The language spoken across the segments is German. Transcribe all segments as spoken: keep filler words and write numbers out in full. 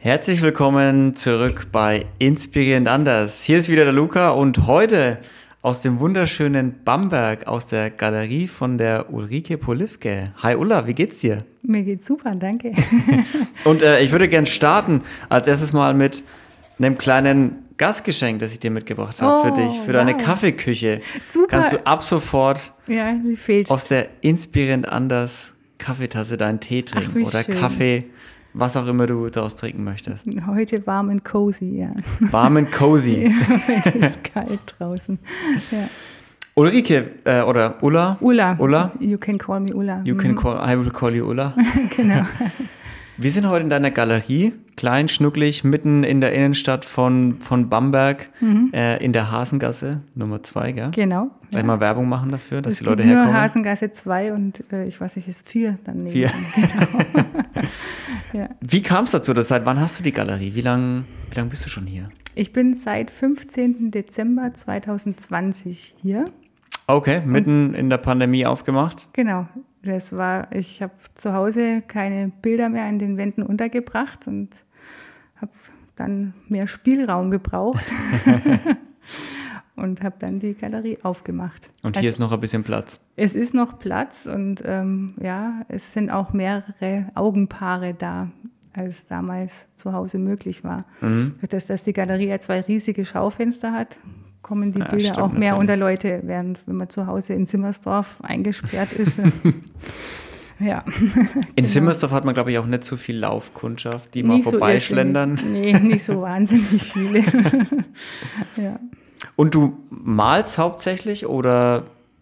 Herzlich willkommen zurück bei Inspirierend Anders. Hier ist wieder der Luca und heute aus dem wunderschönen Bamberg, aus der Galerie von der Ulrike Polifke. Hi Ulla, wie geht's dir? Mir geht's super, danke. Und äh, ich würde gern starten als erstes mal mit einem kleinen Gastgeschenk, das ich dir mitgebracht habe oh, für dich, für wow. deine Kaffeeküche. Super. Kannst du ab sofort ja, sie fehlt. aus der Inspirierend Anders Kaffeetasse deinen Tee trinken Ach, oder schön. Kaffee, was auch immer du daraus trinken möchtest. Heute warm und cozy, ja. Warm und cozy. Ja, es ist kalt draußen. Ja. Ulrike äh, oder Ulla. Ulla. Ulla. You can call me Ulla. You can call, I will call you Ulla. Genau. Wir sind heute in deiner Galerie, klein, schnucklig, mitten in der Innenstadt von, von Bamberg, mhm. äh, in der Hasengasse Nummer zwei, gell? Genau. Gleich ja. mal Werbung machen dafür, dass es die Leute gibt herkommen. Nur Hasengasse zwei und äh, ich weiß nicht, ist vier daneben. Vier. Genau. ja. Wie kam es dazu? Dass, seit wann hast du die Galerie? Wie lange wie lang bist du schon hier? Ich bin seit fünfzehnten Dezember zweitausendzwanzig hier. Okay, mitten und, in der Pandemie aufgemacht? Genau. Das war, ich habe zu Hause keine Bilder mehr an den Wänden untergebracht und habe dann mehr Spielraum gebraucht und habe dann die Galerie aufgemacht. Und hier also, ist noch ein bisschen Platz? Es ist noch Platz und ähm, ja, es sind auch mehrere Augenpaare da, als damals zu Hause möglich war. Mhm. Dass, dass die Galerie ja zwei riesige Schaufenster hat, kommen die ja, Bilder stimmt, auch mehr natürlich. Unter Leute, während wenn man zu Hause in Zimmersdorf eingesperrt ist. ja. In genau. Zimmersdorf hat man, glaube ich, auch nicht so viel Laufkundschaft, die mal vorbeischlendern. So nee, nicht so wahnsinnig viele. ja. Und du malst hauptsächlich oder?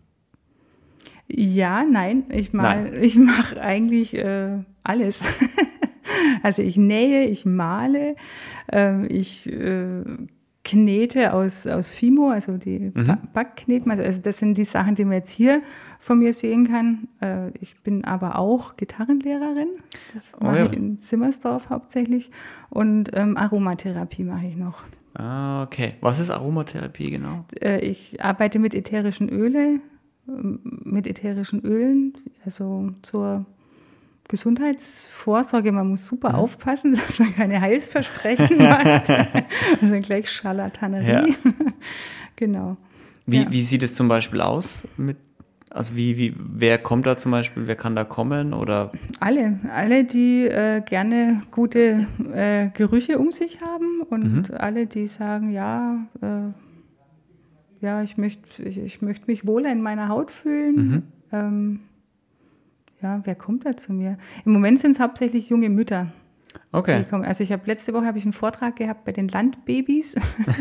Ja, nein, ich mal, nein. ich mache eigentlich äh, alles. also ich nähe, ich male, äh, ich äh, knete aus, aus Fimo, also die mhm. Backkneten. Also das sind die Sachen, die man jetzt hier von mir sehen kann. Ich bin aber auch Gitarrenlehrerin. Das mache oh ja. ich in Zimmersdorf hauptsächlich. Und ähm, Aromatherapie mache ich noch. Ah, okay. Was ist Aromatherapie genau? Ich arbeite mit ätherischen Öle, mit ätherischen Ölen, also zur Gesundheitsvorsorge, man muss super ja. aufpassen, dass man keine Heilsversprechen macht. Also gleich Scharlatanerie. Ja. genau. Wie, ja. wie sieht es zum Beispiel aus? Mit, also wie, wie, wer kommt da zum Beispiel, wer kann da kommen? Oder? Alle, alle, die äh, gerne gute äh, Gerüche um sich haben und mhm. alle, die sagen, ja, äh, ja, ich möchte ich, ich möcht mich wohler in meiner Haut fühlen. Mhm. Ähm, Ja, wer kommt da zu mir? Im Moment sind es hauptsächlich junge Mütter. Okay. Also ich habe letzte Woche habe ich einen Vortrag gehabt bei den Landbabys.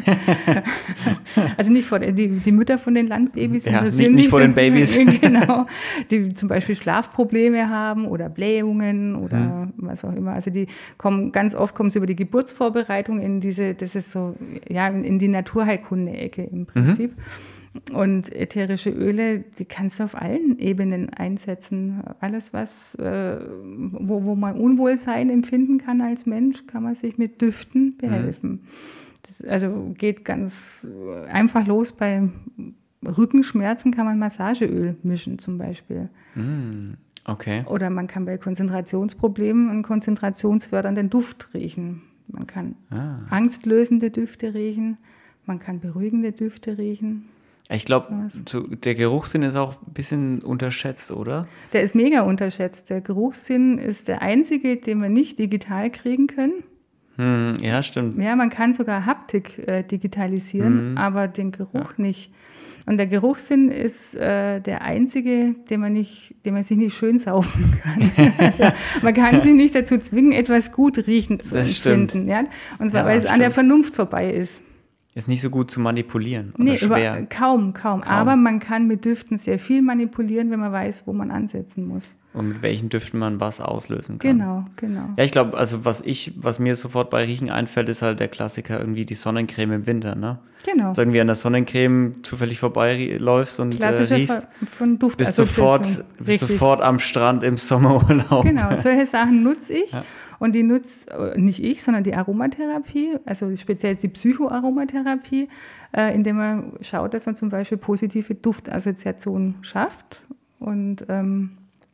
also nicht vor den, die, die Mütter von den Landbabys. Ja, nicht, nicht vor den Babys. genau. Die zum Beispiel Schlafprobleme haben oder Blähungen oder hm. was auch immer. Also die kommen, ganz oft kommen sie über die Geburtsvorbereitung in diese, das ist so, ja, in die Naturheilkunde-Ecke im Prinzip. Mhm. Und ätherische Öle, die kannst du auf allen Ebenen einsetzen. Alles, was, äh, wo, wo man Unwohlsein empfinden kann als Mensch, kann man sich mit Düften behelfen. Mhm. Das also geht ganz einfach los. Bei Rückenschmerzen kann man Massageöl mischen zum Beispiel. Mhm. Okay. Oder man kann bei Konzentrationsproblemen einen konzentrationsfördernden Duft riechen. Man kann ah. angstlösende Düfte riechen, man kann beruhigende Düfte riechen. Ich glaube, der Geruchssinn ist auch ein bisschen unterschätzt, oder? Der ist mega unterschätzt. Der Geruchssinn ist der einzige, den wir nicht digital kriegen können. Hm, ja, stimmt. Ja, man kann sogar Haptik äh, digitalisieren, hm. aber den Geruch ja. nicht. Und der Geruchssinn ist äh, der einzige, den man, nicht, den man sich nicht schön saufen kann. also, man kann sich nicht dazu zwingen, etwas gut riechen zu das empfinden. Ja? Und zwar, ja, weil es stimmt. an der Vernunft vorbei ist. Ist nicht so gut zu manipulieren oder nee, schwer. Über, kaum, kaum, kaum. Aber man kann mit Düften sehr viel manipulieren, wenn man weiß, wo man ansetzen muss. Und mit welchen Düften man was auslösen kann. Genau, genau. Ja, ich glaube, also was ich, was mir sofort bei Riechen einfällt, ist halt der Klassiker irgendwie die Sonnencreme im Winter, ne? Genau. Also irgendwie an der Sonnencreme zufällig vorbeiläufst und äh, riechst, von Duft, bist, sofort, bist sofort am Strand im Sommerurlaub. Genau, solche Sachen nutze ich. Ja. Und die nutzt nicht ich, sondern die Aromatherapie, also speziell die Psychoaromatherapie, äh, indem man schaut, dass man zum Beispiel positive Duftassoziationen schafft. Und ähm,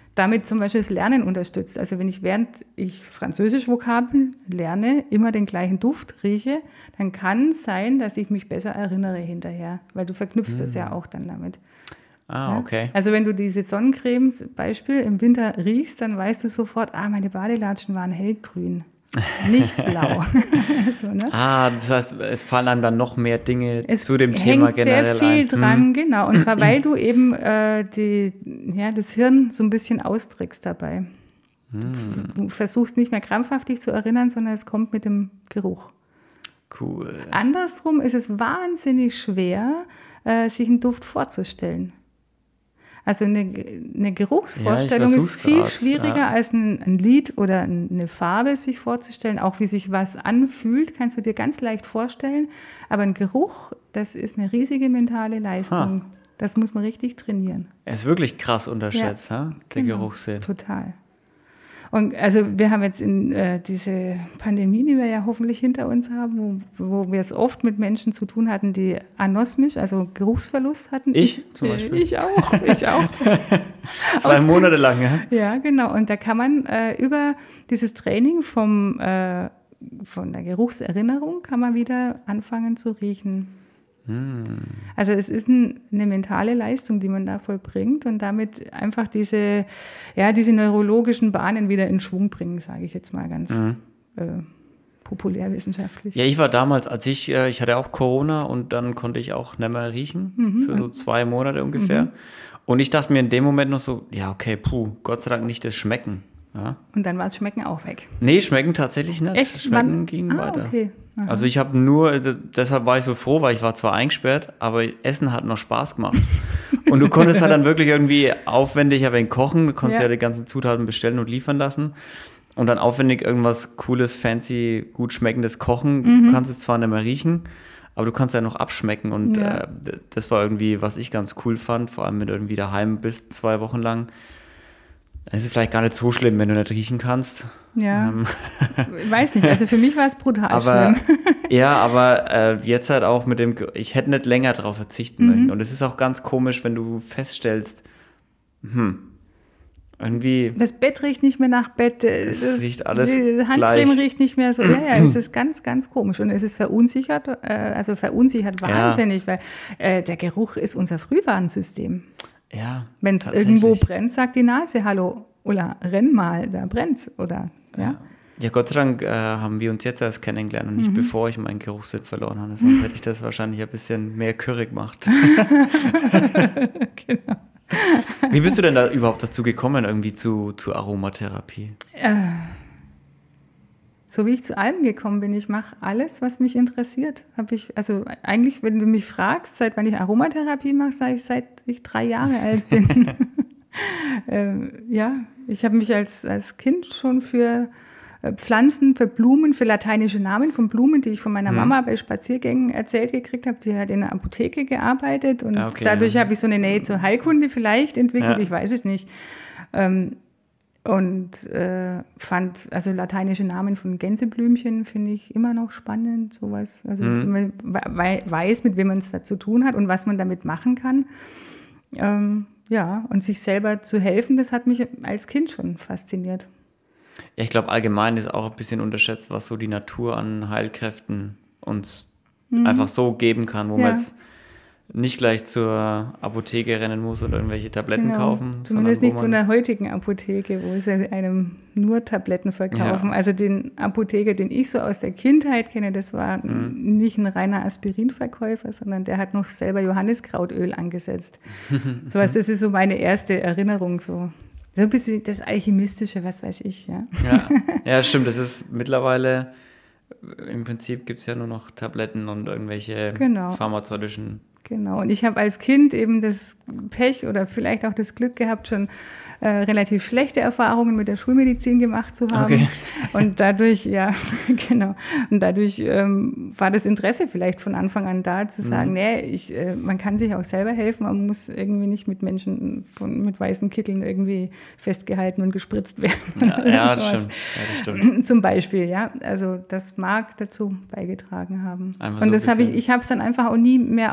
damit zum Beispiel das Lernen unterstützt. Also wenn ich während ich Französisch-Vokabeln lerne, immer den gleichen Duft rieche, dann kann es sein, dass ich mich besser erinnere hinterher, weil du verknüpfst hm. das ja auch dann damit. Ah, okay. Ja? Also wenn du diese Sonnencreme, Beispiel, im Winter riechst, dann weißt du sofort, ah, meine Badelatschen waren hellgrün. Nicht blau. so, ne? Ah, das heißt, es fallen einem dann noch mehr Dinge es zu dem Thema generell ein. Es hängt sehr viel dran, hm. genau. Und zwar, weil du eben äh, die, ja, das Hirn so ein bisschen austrickst dabei. Hm. Du versuchst nicht mehr krampfhaft dich zu erinnern, sondern es kommt mit dem Geruch. Cool. Andersrum ist es wahnsinnig schwer, äh, sich einen Duft vorzustellen. Also eine, eine Geruchsvorstellung ja, ist viel grad, schwieriger ja. als ein, ein Lied oder eine Farbe sich vorzustellen. Auch wie sich was anfühlt, kannst du dir ganz leicht vorstellen. Aber ein Geruch, das ist eine riesige mentale Leistung. Ha. Das muss man richtig trainieren. Er ist wirklich krass unterschätzt, ja, der genau, Geruchssinn. Total. Und also wir haben jetzt in äh, diese Pandemie, die wir ja hoffentlich hinter uns haben, wo, wo wir es oft mit Menschen zu tun hatten, die anosmisch, also Geruchsverlust hatten. Ich, ich zum Beispiel? Äh, ich auch, ich auch. Zwei Aus, Monate lang, ja? Ja, genau. Und da kann man äh, über dieses Training vom, äh, von der Geruchserinnerung kann man wieder anfangen zu riechen. Also es ist ein, eine mentale Leistung, die man da vollbringt und damit einfach diese, ja, diese neurologischen Bahnen wieder in Schwung bringen, sage ich jetzt mal ganz mhm. äh, populärwissenschaftlich. Ja, ich war damals, als ich, äh, ich hatte auch Corona und dann konnte ich auch nicht mehr riechen, mhm. für so zwei Monate ungefähr. Mhm. Und ich dachte mir in dem Moment noch so, ja okay, puh, Gott sei Dank nicht das Schmecken. Ja. Und dann war das Schmecken auch weg? Nee, Schmecken tatsächlich nicht. Echt? Schmecken Wann? ging ah, weiter. Okay. Also ich habe nur, deshalb war ich so froh, weil ich war zwar eingesperrt, aber Essen hat noch Spaß gemacht. Und du konntest halt dann wirklich irgendwie aufwendig ein wenig kochen, du konntest ja. ja die ganzen Zutaten bestellen und liefern lassen. Und dann aufwendig irgendwas Cooles, fancy, gut schmeckendes kochen. Mhm. Du kannst es zwar nicht mehr riechen, aber du kannst ja noch abschmecken. Und ja. äh, das war irgendwie, was ich ganz cool fand, vor allem wenn du irgendwie daheim bist, zwei Wochen lang. Es ist vielleicht gar nicht so schlimm, wenn du nicht riechen kannst. Ja, ähm. ich weiß nicht. Also für mich war es brutal aber, schlimm. Ja, aber äh, jetzt halt auch mit dem, ich hätte nicht länger darauf verzichten mhm. möchten. Und es ist auch ganz komisch, wenn du feststellst, hm, irgendwie... Das Bett riecht nicht mehr nach Bett. Es das, riecht alles die Handcreme gleich. Riecht nicht mehr so. Ja, ja, es ist ganz, ganz komisch. Und es ist verunsichert, äh, also verunsichert wahnsinnig, ja. weil äh, der Geruch ist unser Frühwarnsystem. Ja, wenn es irgendwo brennt, sagt die Nase, hallo, Ulla, renn mal, da brennt's, oder, ja. Ja, Gott sei Dank äh, haben wir uns jetzt erst kennengelernt und nicht mhm. bevor ich meinen Geruchssinn verloren habe, sonst hätte ich das wahrscheinlich ein bisschen mehr Curry gemacht. Genau. Wie bist du denn da überhaupt dazu gekommen, irgendwie zu, zu Aromatherapie? Äh, so wie ich zu allem gekommen bin, ich mache alles, was mich interessiert. Hab ich, also eigentlich, wenn du mich fragst, seit wann ich Aromatherapie mache, sage ich, seit ich drei Jahre alt bin. ähm, ja, ich habe mich als, als Kind schon für äh, Pflanzen, für Blumen, für lateinische Namen von Blumen, die ich von meiner mhm. Mama bei Spaziergängen erzählt gekriegt habe. Die hat in der Apotheke gearbeitet und okay, dadurch ja. habe ich so eine Nähe zur Heilkunde vielleicht entwickelt, ja. ich weiß es nicht. Ähm, Und äh, fand, also lateinische Namen von Gänseblümchen finde ich immer noch spannend, sowas. Also mhm. man weiß, mit wem man es da zu tun hat und was man damit machen kann. Ähm, ja, und sich selber zu helfen, das hat mich als Kind schon fasziniert. Ja, ich glaube, allgemein ist auch ein bisschen unterschätzt, was so die Natur an Heilkräften uns mhm. einfach so geben kann, wo ja. man jetzt nicht gleich zur Apotheke rennen muss und irgendwelche Tabletten genau. kaufen. Zumindest nicht zu einer heutigen Apotheke, wo sie einem nur Tabletten verkaufen. Ja. Also den Apotheker, den ich so aus der Kindheit kenne, das war mhm. nicht ein reiner Aspirinverkäufer, sondern der hat noch selber Johanniskrautöl angesetzt. So was, das ist so meine erste Erinnerung. So, so ein bisschen das Alchemistische, was weiß ich. Ja, ja. ja stimmt. Das ist mittlerweile, im Prinzip gibt es ja nur noch Tabletten und irgendwelche genau. pharmazeutischen. Genau, und ich habe als Kind eben das Pech oder vielleicht auch das Glück gehabt, schon äh, relativ schlechte Erfahrungen mit der Schulmedizin gemacht zu haben. Okay. Und dadurch, ja, genau, und dadurch ähm, war das Interesse vielleicht von Anfang an da, zu sagen, mhm. nee, ich, äh, man kann sich auch selber helfen, man muss irgendwie nicht mit Menschen von, mit weißen Kitteln irgendwie festgehalten und gespritzt werden. Ja, ja, das stimmt. ja das stimmt. Zum Beispiel, ja, also das mag dazu beigetragen haben. Einfach und so das habe ich, ich habe es dann einfach auch nie mehr aufgehört.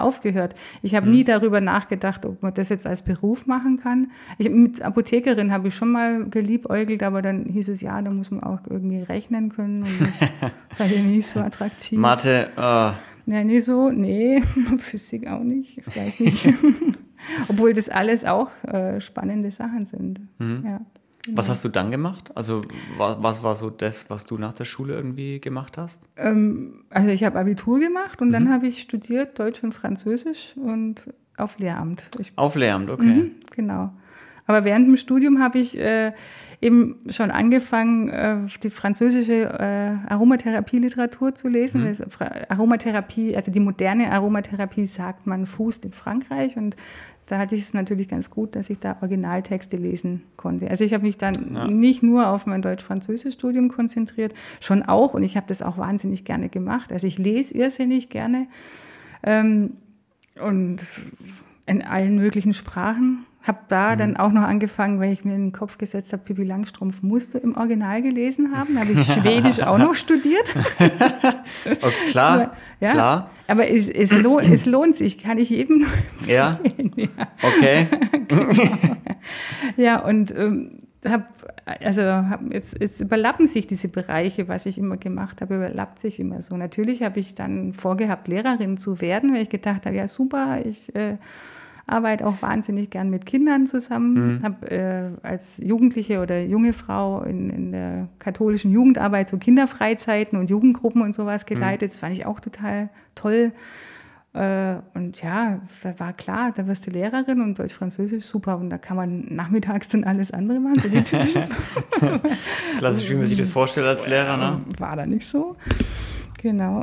gehört. Ich habe mhm. nie darüber nachgedacht, ob man das jetzt als Beruf machen kann. Ich, mit Apothekerin habe ich schon mal geliebäugelt, aber dann hieß es, ja, da muss man auch irgendwie rechnen können und das war irgendwie nicht so attraktiv. Mathe, uh. Ja, nicht so, nee, Physik auch nicht, ich weiß nicht. Obwohl das alles auch äh, spannende Sachen sind. Mhm. Ja. Was hast du dann gemacht? Also was, was war so das, was du nach der Schule irgendwie gemacht hast? Ähm, also ich habe Abitur gemacht und mhm. dann habe ich studiert Deutsch und Französisch und auf Lehramt. Ich, auf Lehramt, okay. Mhm, genau. Aber während dem Studium habe ich äh, eben schon angefangen, äh, die französische äh, Aromatherapie-Literatur zu lesen. Mhm. Aromatherapie, also die moderne Aromatherapie, sagt man, fußt in Frankreich und da hatte ich es natürlich ganz gut, dass ich da Originaltexte lesen konnte. Also ich habe mich dann ja. nicht nur auf mein Deutsch-Französisch-Studium konzentriert, schon auch, und ich habe das auch wahnsinnig gerne gemacht. Also ich lese irrsinnig gerne ähm, und in allen möglichen Sprachen. Habe da mhm. dann auch noch angefangen, weil ich mir in den Kopf gesetzt habe, Pippi Langstrumpf musst du im Original gelesen haben. Da habe ich Schwedisch auch noch studiert. Oh, klar, ja, klar. Aber es, es, lohnt, es lohnt sich, kann ich jedem ja? ja, okay. Genau. Ja, und ähm, hab, also hab jetzt, jetzt überlappen sich diese Bereiche, was ich immer gemacht habe, überlappt sich immer so. Natürlich habe ich dann vorgehabt, Lehrerin zu werden, weil ich gedacht habe, ja super, ich äh, arbeite auch wahnsinnig gern mit Kindern zusammen. Mhm. Habe äh, als Jugendliche oder junge Frau in, in der katholischen Jugendarbeit so Kinderfreizeiten und Jugendgruppen und sowas geleitet. Mhm. Das fand ich auch total toll. Äh, und ja, da war klar, da wirst du Lehrerin und Deutsch-Französisch, super. Und da kann man nachmittags dann alles andere machen. So die typischen Klassisch, wie man sich das vorstellt als Lehrer, ne? War da nicht so. Genau.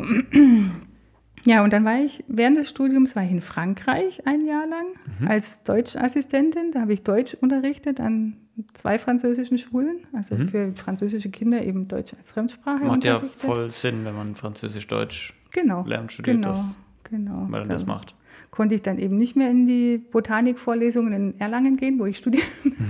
Ja, und dann war ich, während des Studiums war ich in Frankreich ein Jahr lang mhm. als Deutschassistentin. Da habe ich Deutsch unterrichtet an zwei französischen Schulen, also mhm. für französische Kinder eben Deutsch als Fremdsprache Macht unterrichtet. Ja voll Sinn, wenn man Französisch-Deutsch genau, lernt, studiert genau, das, genau. weil man das macht. Konnte ich dann eben nicht mehr in die Botanikvorlesungen in Erlangen gehen, wo ich studiert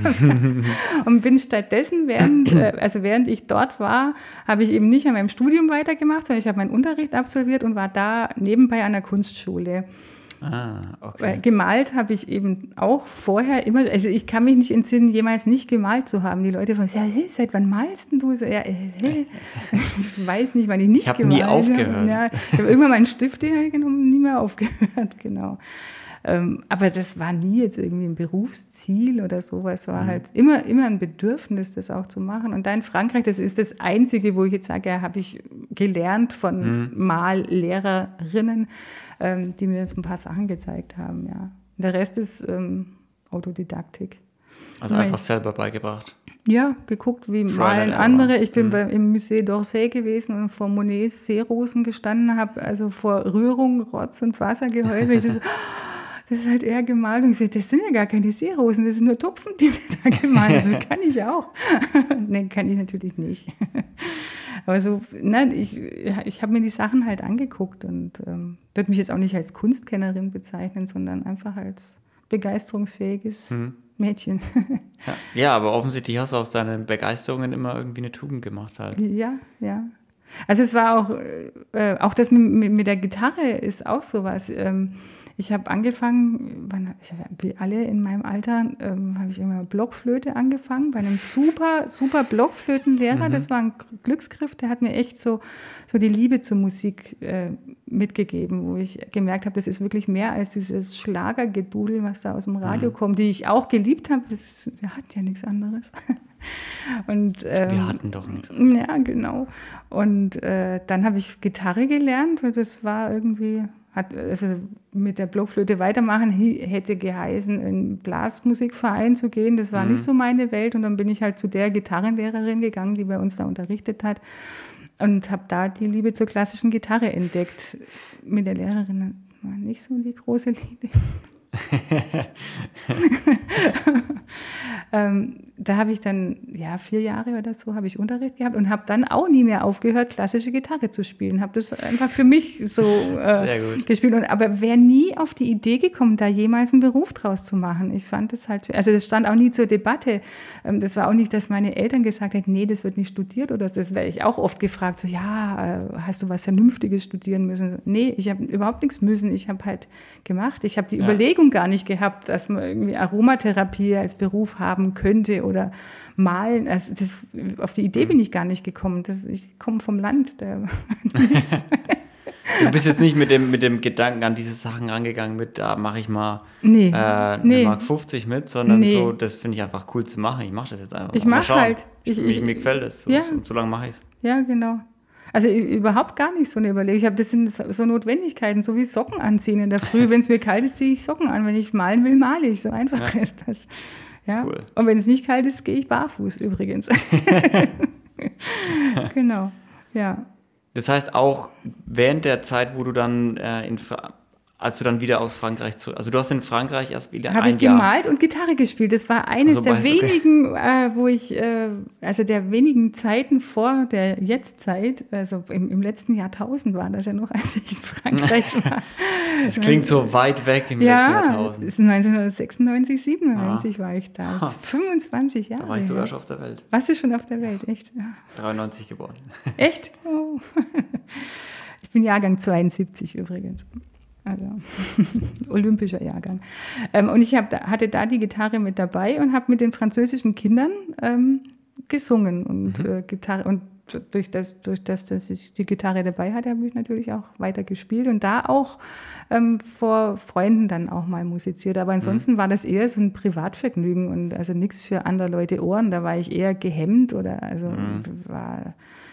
und bin stattdessen, während, also während ich dort war, habe ich eben nicht an meinem Studium weitergemacht, sondern ich habe meinen Unterricht absolviert und war da nebenbei an der Kunstschule. Ah, okay. Gemalt habe ich eben auch vorher immer, also ich kann mich nicht entsinnen, jemals nicht gemalt zu haben. Die Leute fragen, ja, seit wann malst du? So, ja, äh, ich weiß nicht, wann ich nicht ich hab gemalt habe. Ich habe nie aufgehört. Ja, ich habe irgendwann meinen Stift hergenommen, nie mehr aufgehört, genau. Ähm, aber das war nie jetzt irgendwie ein Berufsziel oder sowas. Es war mhm. halt immer, immer ein Bedürfnis, das auch zu machen. Und da in Frankreich, das ist das Einzige, wo ich jetzt sage, ja, habe ich gelernt von mhm. Mallehrerinnen, ähm, die mir so ein paar Sachen gezeigt haben. Ja. Und der Rest ist ähm, Autodidaktik. Also einfach selber beigebracht. Ja, geguckt, wie malen andere. Ich bin mhm. bei, im Musée d'Orsay gewesen und vor Monets Seerosen gestanden, habe also vor Rührung Rotz und Wasser geheult. Weil ich so, das ist halt eher gemalt. Und ich sage, das sind ja gar keine Seerosen, das sind nur Tupfen, die wir da gemalt haben. Das kann ich auch. Nein, kann ich natürlich nicht. Aber so, ne, ich, ich habe mir die Sachen halt angeguckt und ähm, würde mich jetzt auch nicht als Kunstkennerin bezeichnen, sondern einfach als begeisterungsfähiges hm. Mädchen. ja. ja, aber offensichtlich hast du aus deinen Begeisterungen immer irgendwie eine Tugend gemacht halt. Ja, ja. Also es war auch, äh, auch das mit, mit der Gitarre ist auch sowas. Ähm, Ich habe angefangen, wann, wie alle in meinem Alter, ähm, habe ich immer Blockflöte angefangen, bei einem super, super Blockflötenlehrer. Mhm. Das war ein Glücksgriff, der hat mir echt so, so die Liebe zur Musik äh, mitgegeben, wo ich gemerkt habe, das ist wirklich mehr als dieses Schlagergedudel, was da aus dem Radio mhm. kommt, die ich auch geliebt habe. Das, der hat ja nichts anderes. Und, ähm, wir hatten doch nichts anderes. Ja, genau. Und äh, dann habe ich Gitarre gelernt, weil das war irgendwie... Hat, also mit der Blockflöte weitermachen hätte geheißen, in einen Blasmusikverein zu gehen. Das war mhm. nicht so meine Welt. Und dann bin ich halt zu der Gitarrenlehrerin gegangen, die bei uns da unterrichtet hat. Und habe da die Liebe zur klassischen Gitarre entdeckt. Mit der Lehrerin war nicht so die große Liebe. ähm, da habe ich dann, ja, vier Jahre oder so habe ich Unterricht gehabt und habe dann auch nie mehr aufgehört, klassische Gitarre zu spielen. Habe das einfach für mich so äh, Sehr gut. gespielt. Und, aber wäre nie auf die Idee gekommen, da jemals einen Beruf draus zu machen. Ich fand das halt, also das stand auch nie zur Debatte. Das war auch nicht, dass meine Eltern gesagt hätten, nee, das wird nicht studiert oder so. Das wäre ich auch oft gefragt, so, ja, hast du was Vernünftiges studieren müssen? Nee, ich habe überhaupt nichts müssen. Ich habe halt gemacht. Ich habe die ja. Überlegung gar nicht gehabt, dass man irgendwie Aromatherapie als Beruf haben könnte oder malen. Also das, auf die Idee bin ich gar nicht gekommen. Das, ich komme vom Land. Da du bist jetzt nicht mit dem, mit dem Gedanken an diese Sachen rangegangen, mit da mache ich mal nee, äh, eine nee. Mark fünfzig mit, sondern nee. so, das finde ich einfach cool zu machen. Ich mache das jetzt einfach. Ich mache halt. Ich, ich, mir gefällt das. So, ja. so, so lange mache ich es. Ja, genau. Also überhaupt gar nicht so eine Überlegung. Ich habe, das sind so Notwendigkeiten, so wie Socken anziehen in der Früh. Wenn es mir kalt ist, ziehe ich Socken an. Wenn ich malen will, male ich. So einfach ja. ist das. Ja? Cool. Und wenn es nicht kalt ist, gehe ich barfuß übrigens. Genau, ja. Das heißt auch während der Zeit, wo du dann äh, in als du dann wieder aus Frankreich zurück, also du hast in Frankreich erst wieder ein Jahr. Habe ich gemalt und Gitarre gespielt. Das war eines also, der wenigen, okay. äh, wo ich, äh, also der wenigen Zeiten vor der Jetztzeit, also im, im letzten Jahrtausend war das ja noch, als ich in Frankreich war. Das klingt so weit weg im ja, letzten Jahrtausend. Ja, neunzehnhundertsechsundneunzig, siebenundneunzig ah. war ich da. Das ist fünfundzwanzig Jahre. Da war ich sogar schon auf der Welt. Warst du schon auf der Welt, echt? Ja. dreiundneunzig geboren. Echt? Oh. Ich bin Jahrgang zweiundsiebzig übrigens. Also olympischer Jahrgang. Ähm, und ich hab, hatte da die Gitarre mit dabei und habe mit den französischen Kindern ähm, gesungen. Und, mhm. äh, Gitarre, und durch, das, durch das, dass ich die Gitarre dabei hatte, habe ich natürlich auch weiter gespielt und da auch ähm, vor Freunden dann auch mal musiziert. Aber ansonsten mhm. war das eher so ein Privatvergnügen und also nichts für andere Leute Ohren. Da war ich eher gehemmt oder also mhm. war...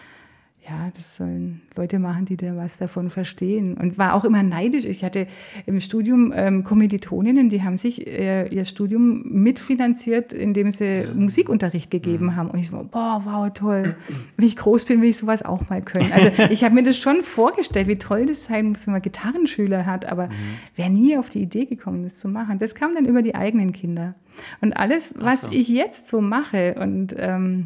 Ja, das sollen Leute machen, die da was davon verstehen. Und war auch immer neidisch. Ich hatte im Studium ähm, Kommilitoninnen, die haben sich äh, ihr Studium mitfinanziert, indem sie ja. Musikunterricht gegeben mhm. haben. Und ich so, boah, wow, toll. Wenn ich groß bin, will ich sowas auch mal können. Also ich habe mir das schon vorgestellt, wie toll das sein muss, wenn man Gitarrenschüler hat. Aber mhm. wäre nie auf die Idee gekommen, das zu machen. Das kam dann über die eigenen Kinder. Und alles, was so. ich jetzt so mache und... Ähm,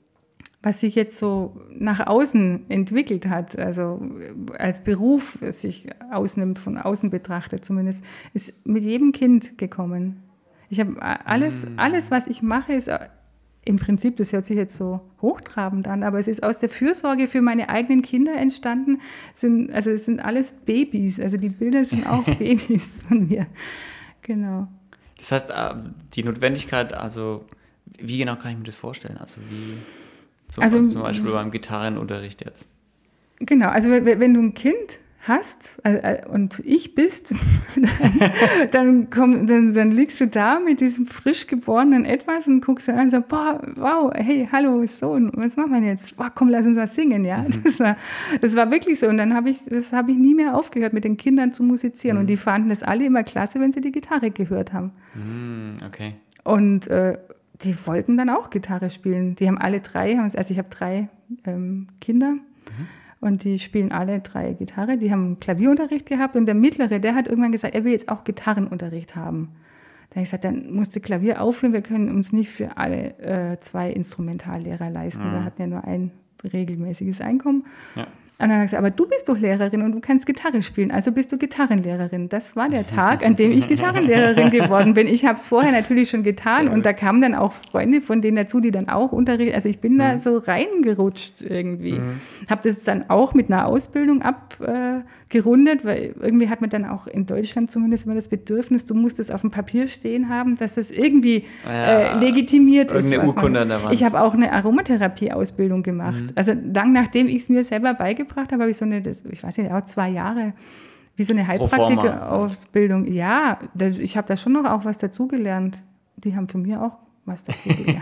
was sich jetzt so nach außen entwickelt hat, also als Beruf sich ausnimmt, von außen betrachtet zumindest, ist mit jedem Kind gekommen. Ich habe alles, alles, was ich mache, ist im Prinzip, das hört sich jetzt so hochtrabend an, aber es ist aus der Fürsorge für meine eigenen Kinder entstanden. Sind, also es sind alles Babys, also die Bilder sind auch Babys von mir. Genau. Das heißt, die Notwendigkeit, also wie genau kann ich mir das vorstellen? Also wie... Zum, also, zum Beispiel beim Gitarrenunterricht jetzt. Genau, also wenn, wenn du ein Kind hast äh, und ich bist, dann, dann, komm, dann, dann liegst du da mit diesem frisch geborenen Etwas und guckst dann an und sagst, boah, wow, hey, hallo Sohn, was machen wir jetzt? Boah, komm, lass uns was singen, ja. Mhm. Das war, das war wirklich so und dann habe ich, das habe ich nie mehr aufgehört, mit den Kindern zu musizieren mhm. und die fanden das alle immer klasse, wenn sie die Gitarre gehört haben. Mhm, okay. Und äh, die wollten dann auch Gitarre spielen. Die haben alle drei, also ich habe drei ähm, Kinder mhm. und die spielen alle drei Gitarre. Die haben Klavierunterricht gehabt und der Mittlere, der hat irgendwann gesagt, er will jetzt auch Gitarrenunterricht haben. Da habe ich gesagt, dann musst du Klavier aufhören, wir können uns nicht für alle äh, zwei Instrumentallehrer leisten. Mhm. Wir hatten ja nur ein regelmäßiges Einkommen. Ja. Und dann hat er gesagt, aber du bist doch Lehrerin und du kannst Gitarre spielen, also bist du Gitarrenlehrerin. Das war der Tag, an dem ich Gitarrenlehrerin geworden bin. Ich habe es vorher natürlich schon getan und da kamen dann auch Freunde von denen dazu, die dann auch unterrichten. Also ich bin mhm. da so reingerutscht irgendwie. Mhm. Habe das dann auch mit einer Ausbildung abgerundet, äh, weil irgendwie hat man dann auch in Deutschland zumindest immer das Bedürfnis, du musst es auf dem Papier stehen haben, dass das irgendwie ja, äh, legitimiert ist. Irgendeine Urkunde an der Wand. Ich habe auch eine Aromatherapie-Ausbildung gemacht. Mhm. Also lang nachdem ich es mir selber beigebracht gebracht habe, habe ich so eine, ich weiß nicht, auch zwei Jahre, wie so eine Heilpraktiker-Ausbildung. Ja, das, ich habe da schon noch auch was dazugelernt. Die haben von mir auch was dazugelernt.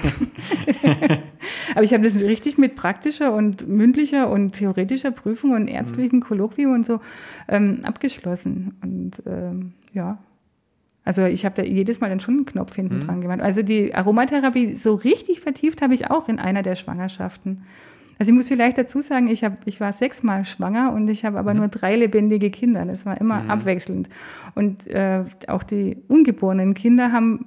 Aber ich habe das richtig mit praktischer und mündlicher und theoretischer Prüfung und ärztlichen Kolloquium und so ähm, abgeschlossen. Und ähm, ja, also ich habe da jedes Mal dann schon einen Knopf hinten mhm. dran gemacht. Also die Aromatherapie so richtig vertieft habe ich auch in einer der Schwangerschaften. Also ich muss vielleicht dazu sagen, ich, hab, ich war sechsmal schwanger und ich habe aber mhm. nur drei lebendige Kinder. Das war immer mhm. abwechselnd. Und äh, auch die ungeborenen Kinder haben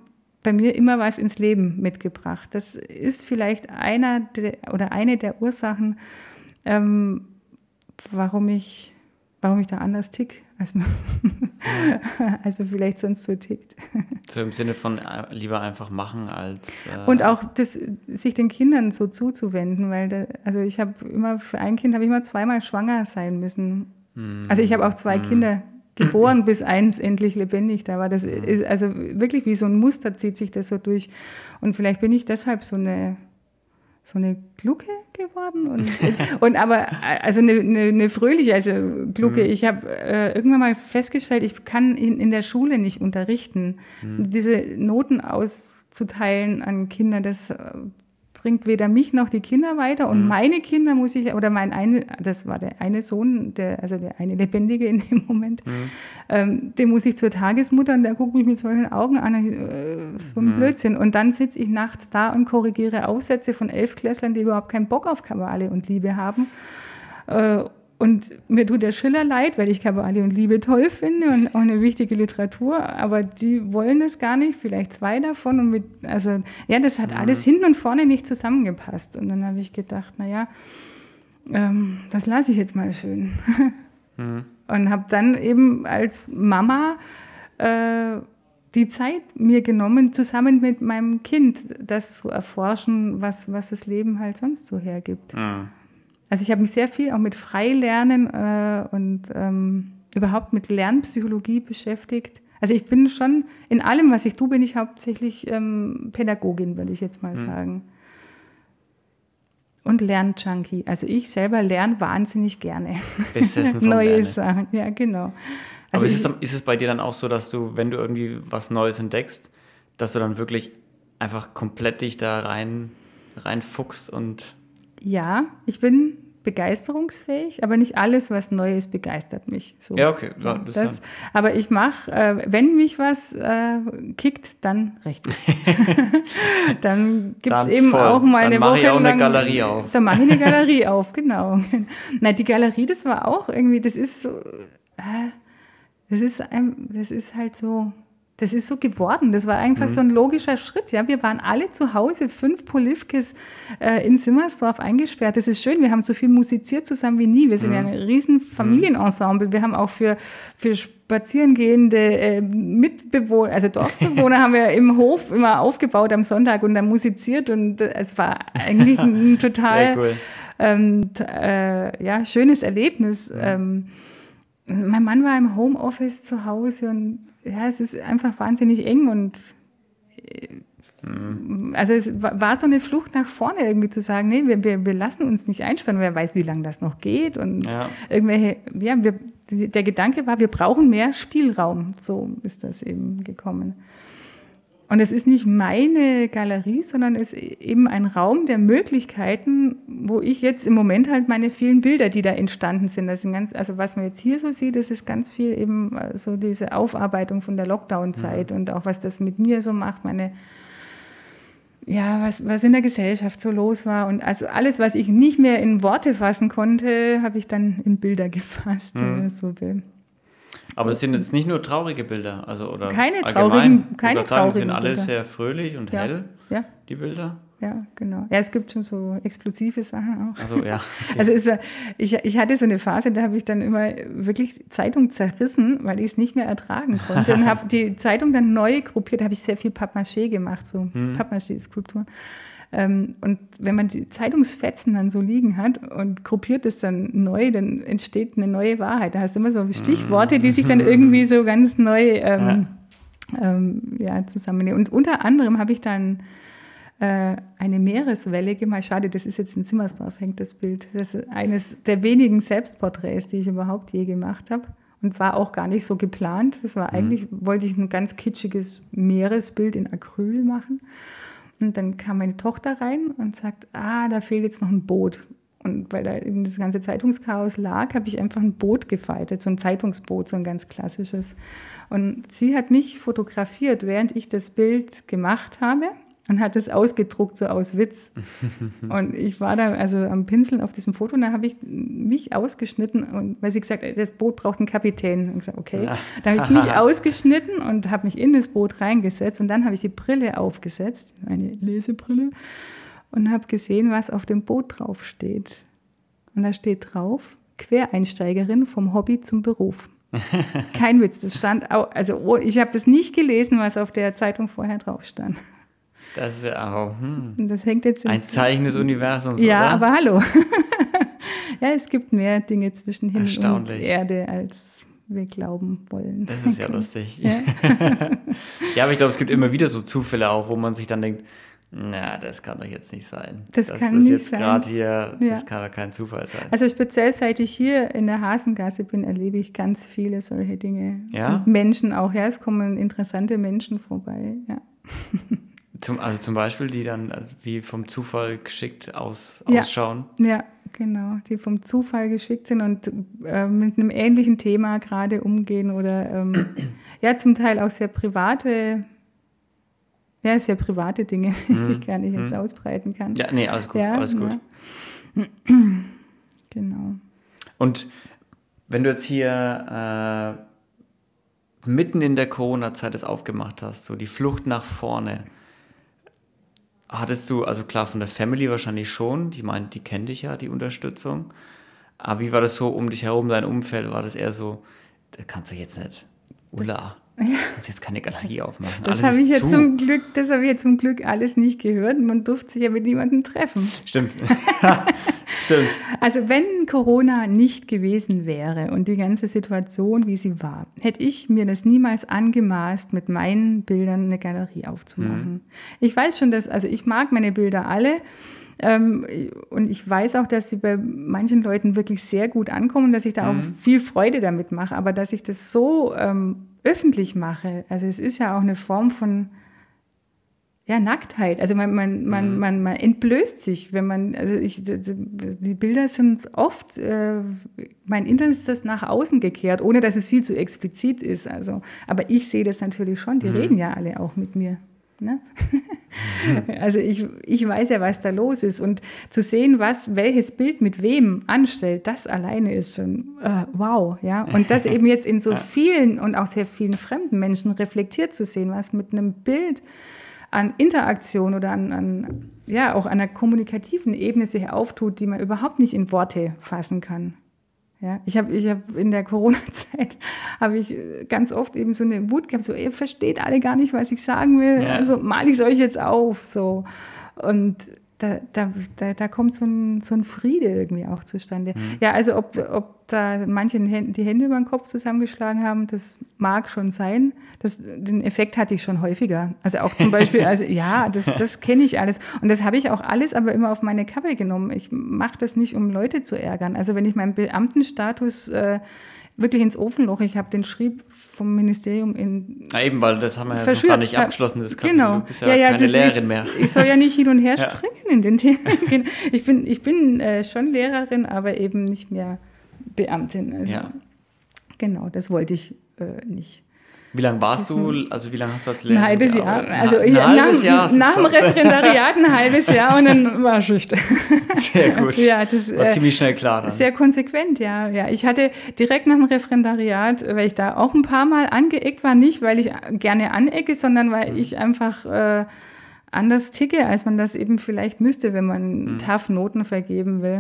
bei mir immer was ins Leben mitgebracht. Das ist vielleicht einer der, oder eine der Ursachen, ähm, warum ich, warum ich da anders tick, als man, als man vielleicht sonst so tickt. So im Sinne von äh, lieber einfach machen als... Äh Und auch das, sich den Kindern so zuzuwenden, weil da, also ich habe immer, für ein Kind habe ich immer zweimal schwanger sein müssen. Mm. Also ich habe auch zwei mm. Kinder geboren, bis eins endlich lebendig da war. Das ist also wirklich wie so ein Muster, zieht sich das so durch. Und vielleicht bin ich deshalb so eine, so eine Glucke geworden. Und, und aber, also eine, eine, eine fröhliche, also Glucke. Mhm. Ich habe äh, irgendwann mal festgestellt, ich kann in, in der Schule nicht unterrichten. Mhm. Diese Noten auszuteilen an Kinder, das bringt weder mich noch die Kinder weiter und mhm. meine Kinder muss ich, oder mein eine, das war der eine Sohn, der, also der eine Lebendige in dem Moment, mhm. ähm, den muss ich zur Tagesmutter und der guckt mich mit solchen Augen an, äh, so ein mhm. Blödsinn. Und dann sitze ich nachts da und korrigiere Aufsätze von Elftklässlern, die überhaupt keinen Bock auf Kabale und Liebe haben. Äh, Und mir tut der Schiller leid, weil ich Kabale und Liebe toll finde und auch eine wichtige Literatur, aber die wollen das gar nicht, vielleicht zwei davon. Und mit, also, ja, das hat mhm. alles hinten und vorne nicht zusammengepasst. Und dann habe ich gedacht, naja, ähm, das lasse ich jetzt mal schön. Mhm. Und habe dann eben als Mama äh, die Zeit mir genommen, zusammen mit meinem Kind, das zu erforschen, was, was das Leben halt sonst so hergibt. Mhm. Also ich habe mich sehr viel auch mit Freilernen äh, und ähm, überhaupt mit Lernpsychologie beschäftigt. Also ich bin schon, in allem, was ich tue, bin ich hauptsächlich ähm, Pädagogin, würde ich jetzt mal mhm. sagen. Und Lernjunkie. Also ich selber lerne wahnsinnig gerne. Neue Sachen, ja genau. Also Aber ist, ich, es, ist es bei dir dann auch so, dass du, wenn du irgendwie was Neues entdeckst, dass du dann wirklich einfach komplett dich da rein reinfuchst und... Ja, ich bin begeisterungsfähig, aber nicht alles, was neu ist, begeistert mich. So. Ja, okay. Ja, das das, aber ich mache, äh, wenn mich was äh, kickt, dann richtig. Dann gibt es eben voll. auch mal dann eine Woche lang... Dann mache ich auch eine Galerie auf. Dann mache ich eine Galerie auf, genau. Nein, die Galerie, das war auch irgendwie, das ist so... Äh, das ist, ein, das ist halt so... Das ist so geworden. Das war einfach mhm. so ein logischer Schritt. Ja, wir waren alle zu Hause, fünf Polifkes äh, in Simmersdorf eingesperrt. Das ist schön. Wir haben so viel musiziert zusammen wie nie. Wir sind mhm. ja ein riesen Familienensemble. Wir haben auch für, für spazierengehende äh, Mitbewohner, also Dorfbewohner, haben wir im Hof immer aufgebaut am Sonntag und dann musiziert. Und es war eigentlich ein total cool. ähm, t- äh, ja, schönes Erlebnis. Mhm. Ähm, mein Mann war im Homeoffice zu Hause und ja, es ist einfach wahnsinnig eng und mhm. also es war so eine Flucht nach vorne irgendwie zu sagen, nee, wir, wir, wir lassen uns nicht einsperren, wer weiß, wie lange das noch geht und ja. irgendwelche, ja, wir, der Gedanke war, wir brauchen mehr Spielraum, so ist das eben gekommen. Und es ist nicht meine Galerie, sondern es ist eben ein Raum der Möglichkeiten, wo ich jetzt im Moment halt meine vielen Bilder, die da entstanden sind, das sind ganz, also was man jetzt hier so sieht, das ist ganz viel eben so diese Aufarbeitung von der Lockdown-Zeit mhm. und auch was das mit mir so macht, meine, ja, was, was in der Gesellschaft so los war und also alles, was ich nicht mehr in Worte fassen konnte, habe ich dann in Bilder gefasst, mhm. wenn man so will. Aber es sind jetzt nicht nur traurige Bilder, also oder keine traurigen, keine sagen, traurigen sind alle Bilder. sehr fröhlich und ja. hell, ja. die Bilder. Ja, genau. Ja, es gibt schon so explosive Sachen auch. Also ja. Okay. Also ist, ich, ich hatte so eine Phase, da habe ich dann immer wirklich Zeitung zerrissen, weil ich es nicht mehr ertragen konnte und habe die Zeitung dann neu gruppiert, da habe ich sehr viel Pappmaché gemacht, so hm. Pappmaché-Skulpturen. Ähm, und wenn man die Zeitungsfetzen dann so liegen hat und gruppiert es dann neu, dann entsteht eine neue Wahrheit. Da hast du immer so Stichworte, die sich dann irgendwie so ganz neu ähm, ja. Ähm, ja, zusammennehmen. Und unter anderem habe ich dann äh, eine Meereswelle gemacht. Schade, das ist jetzt in Simmersdorf, hängt das Bild. Das ist eines der wenigen Selbstporträts, die ich überhaupt je gemacht habe. Und war auch gar nicht so geplant. Das war eigentlich, mhm. wollte ich ein ganz kitschiges Meeresbild in Acryl machen. Und dann kam meine Tochter rein und sagt, ah, da fehlt jetzt noch ein Boot. Und weil da eben das ganze Zeitungschaos lag, habe ich einfach ein Boot gefaltet, so ein Zeitungsboot, so ein ganz klassisches. Und sie hat mich fotografiert, während ich das Bild gemacht habe. und hat es ausgedruckt, so aus Witz. Und ich war da also am Pinseln auf diesem Foto und da habe ich mich ausgeschnitten, und weil sie gesagt hat, das Boot braucht einen Kapitän. Und ich gesagt, okay. Ja. Da habe ich mich ausgeschnitten und habe mich in das Boot reingesetzt und dann habe ich die Brille aufgesetzt, eine Lesebrille, und habe gesehen, was auf dem Boot drauf steht. Und da steht drauf, Quereinsteigerin vom Hobby zum Beruf. Kein Witz, das stand auch, also ich habe das nicht gelesen, was auf der Zeitung vorher drauf stand. Das ist ja auch hm. das hängt jetzt ein Zeichen des Universums, ja, oder? aber hallo. Ja, es gibt mehr Dinge zwischen Himmel und Erstaunlich. Erde, als wir glauben wollen. Das ist ja lustig. Ja, ja, aber ich glaube, es gibt immer wieder so Zufälle auch, wo man sich dann denkt, na, das kann doch jetzt nicht sein. Das, das kann ist nicht jetzt sein. gerade hier, Ja. das kann doch kein Zufall sein. Also speziell seit ich hier in der Hasengasse bin, erlebe ich ganz viele solche Dinge. Ja? Und Menschen auch, ja, es kommen interessante Menschen vorbei, ja. Zum, also zum Beispiel, die dann also wie vom Zufall geschickt aus, Ja. ausschauen. Ja, genau, die vom Zufall geschickt sind und äh, mit einem ähnlichen Thema gerade umgehen oder ähm, ja, zum Teil auch sehr private, ja, sehr private Dinge, die ich gar nicht jetzt ausbreiten kann. Ja, nee, alles gut, Ja, alles gut. ja. Genau. Und wenn du jetzt hier äh, mitten in der Corona-Zeit das aufgemacht hast, so die Flucht nach vorne, hattest du, also klar von der Family wahrscheinlich schon, die meint, die kennt dich ja, die Unterstützung, aber wie war das so um dich herum, dein Umfeld, war das eher so, das kannst du jetzt nicht, Ulla, du kannst jetzt keine Galerie aufmachen, Das alles habe ich ist ja zu. zum Glück, das habe ich ja zum Glück alles nicht gehört. Man durfte sich ja mit niemandem treffen. Stimmt, stimmt. Also wenn Corona nicht gewesen wäre und die ganze Situation, wie sie war, hätte ich mir das niemals angemaßt, mit meinen Bildern eine Galerie aufzumachen. Mhm. Ich weiß schon, dass, also ich mag meine Bilder alle. Ähm, und ich weiß auch, dass sie bei manchen Leuten wirklich sehr gut ankommen, dass ich da Mhm. auch viel Freude damit mache. Aber dass ich das so ähm, öffentlich mache, also es ist ja auch eine Form von ja, Nacktheit. Also man, man, man, Mhm. man, man entblößt sich, wenn man, also ich, die Bilder sind oft, äh, mein Innerstes ist das nach außen gekehrt, ohne dass es viel zu explizit ist. Also, aber ich sehe das natürlich schon, die Mhm. reden ja alle auch mit mir. Ne? Mhm. Also ich, ich weiß ja, was da los ist. Und zu sehen, was welches Bild mit wem anstellt, das alleine ist schon äh, wow. Ja? Und das eben jetzt in so vielen und auch sehr vielen fremden Menschen reflektiert zu sehen, was mit einem Bild an Interaktion oder an, an ja, auch an einer kommunikativen Ebene sich auftut, die man überhaupt nicht in Worte fassen kann. Ja, ich habe ich hab in der Corona-Zeit habe ich ganz oft eben so eine Wut gehabt, so ihr versteht alle gar nicht, was ich sagen will, Ja. also male ich es euch jetzt auf, so. Und da, da, da, da kommt so ein, so ein Friede irgendwie auch zustande. Mhm. Ja, also ob, ob da manche die Hände über den Kopf zusammengeschlagen haben, das mag schon sein. Das, den Effekt hatte ich schon häufiger. Also auch zum Beispiel, also ja, das, das kenne ich alles. Und das habe ich auch alles aber immer auf meine Kappe genommen. Ich mache das nicht, um Leute zu ärgern. Also wenn ich meinen Beamtenstatus äh, wirklich ins Ofenloch, ich habe den Schrieb vom Ministerium in Na eben, weil das haben wir ja noch gar nicht abgeschlossen, das Kapitel. Genau. Du bist ja, ja, ja keine das Lehrerin ist, mehr. Ich soll ja nicht hin und her Ja. springen in den Themen. Ich bin, ich bin äh, schon Lehrerin, aber eben nicht mehr Beamtin. Also, Ja. Genau, das wollte ich äh, nicht. Wie lange warst du, also wie lange hast du als Lehrerin Ein halbes Jahr. gearbeitet? Also ein, ich, ein halbes nach, Jahr hast du nach dem schon. Referendariat ein halbes Jahr und dann war Schicht. Sehr gut. Ja, das war äh, ziemlich schnell klar dann. sehr konsequent, ja, ja. Ich hatte direkt nach dem Referendariat, weil ich da auch ein paar Mal angeeckt war, nicht weil ich gerne anecke, sondern weil Mhm. ich einfach äh, anders ticke, als man das eben vielleicht müsste, wenn man Mhm. tough Noten vergeben will.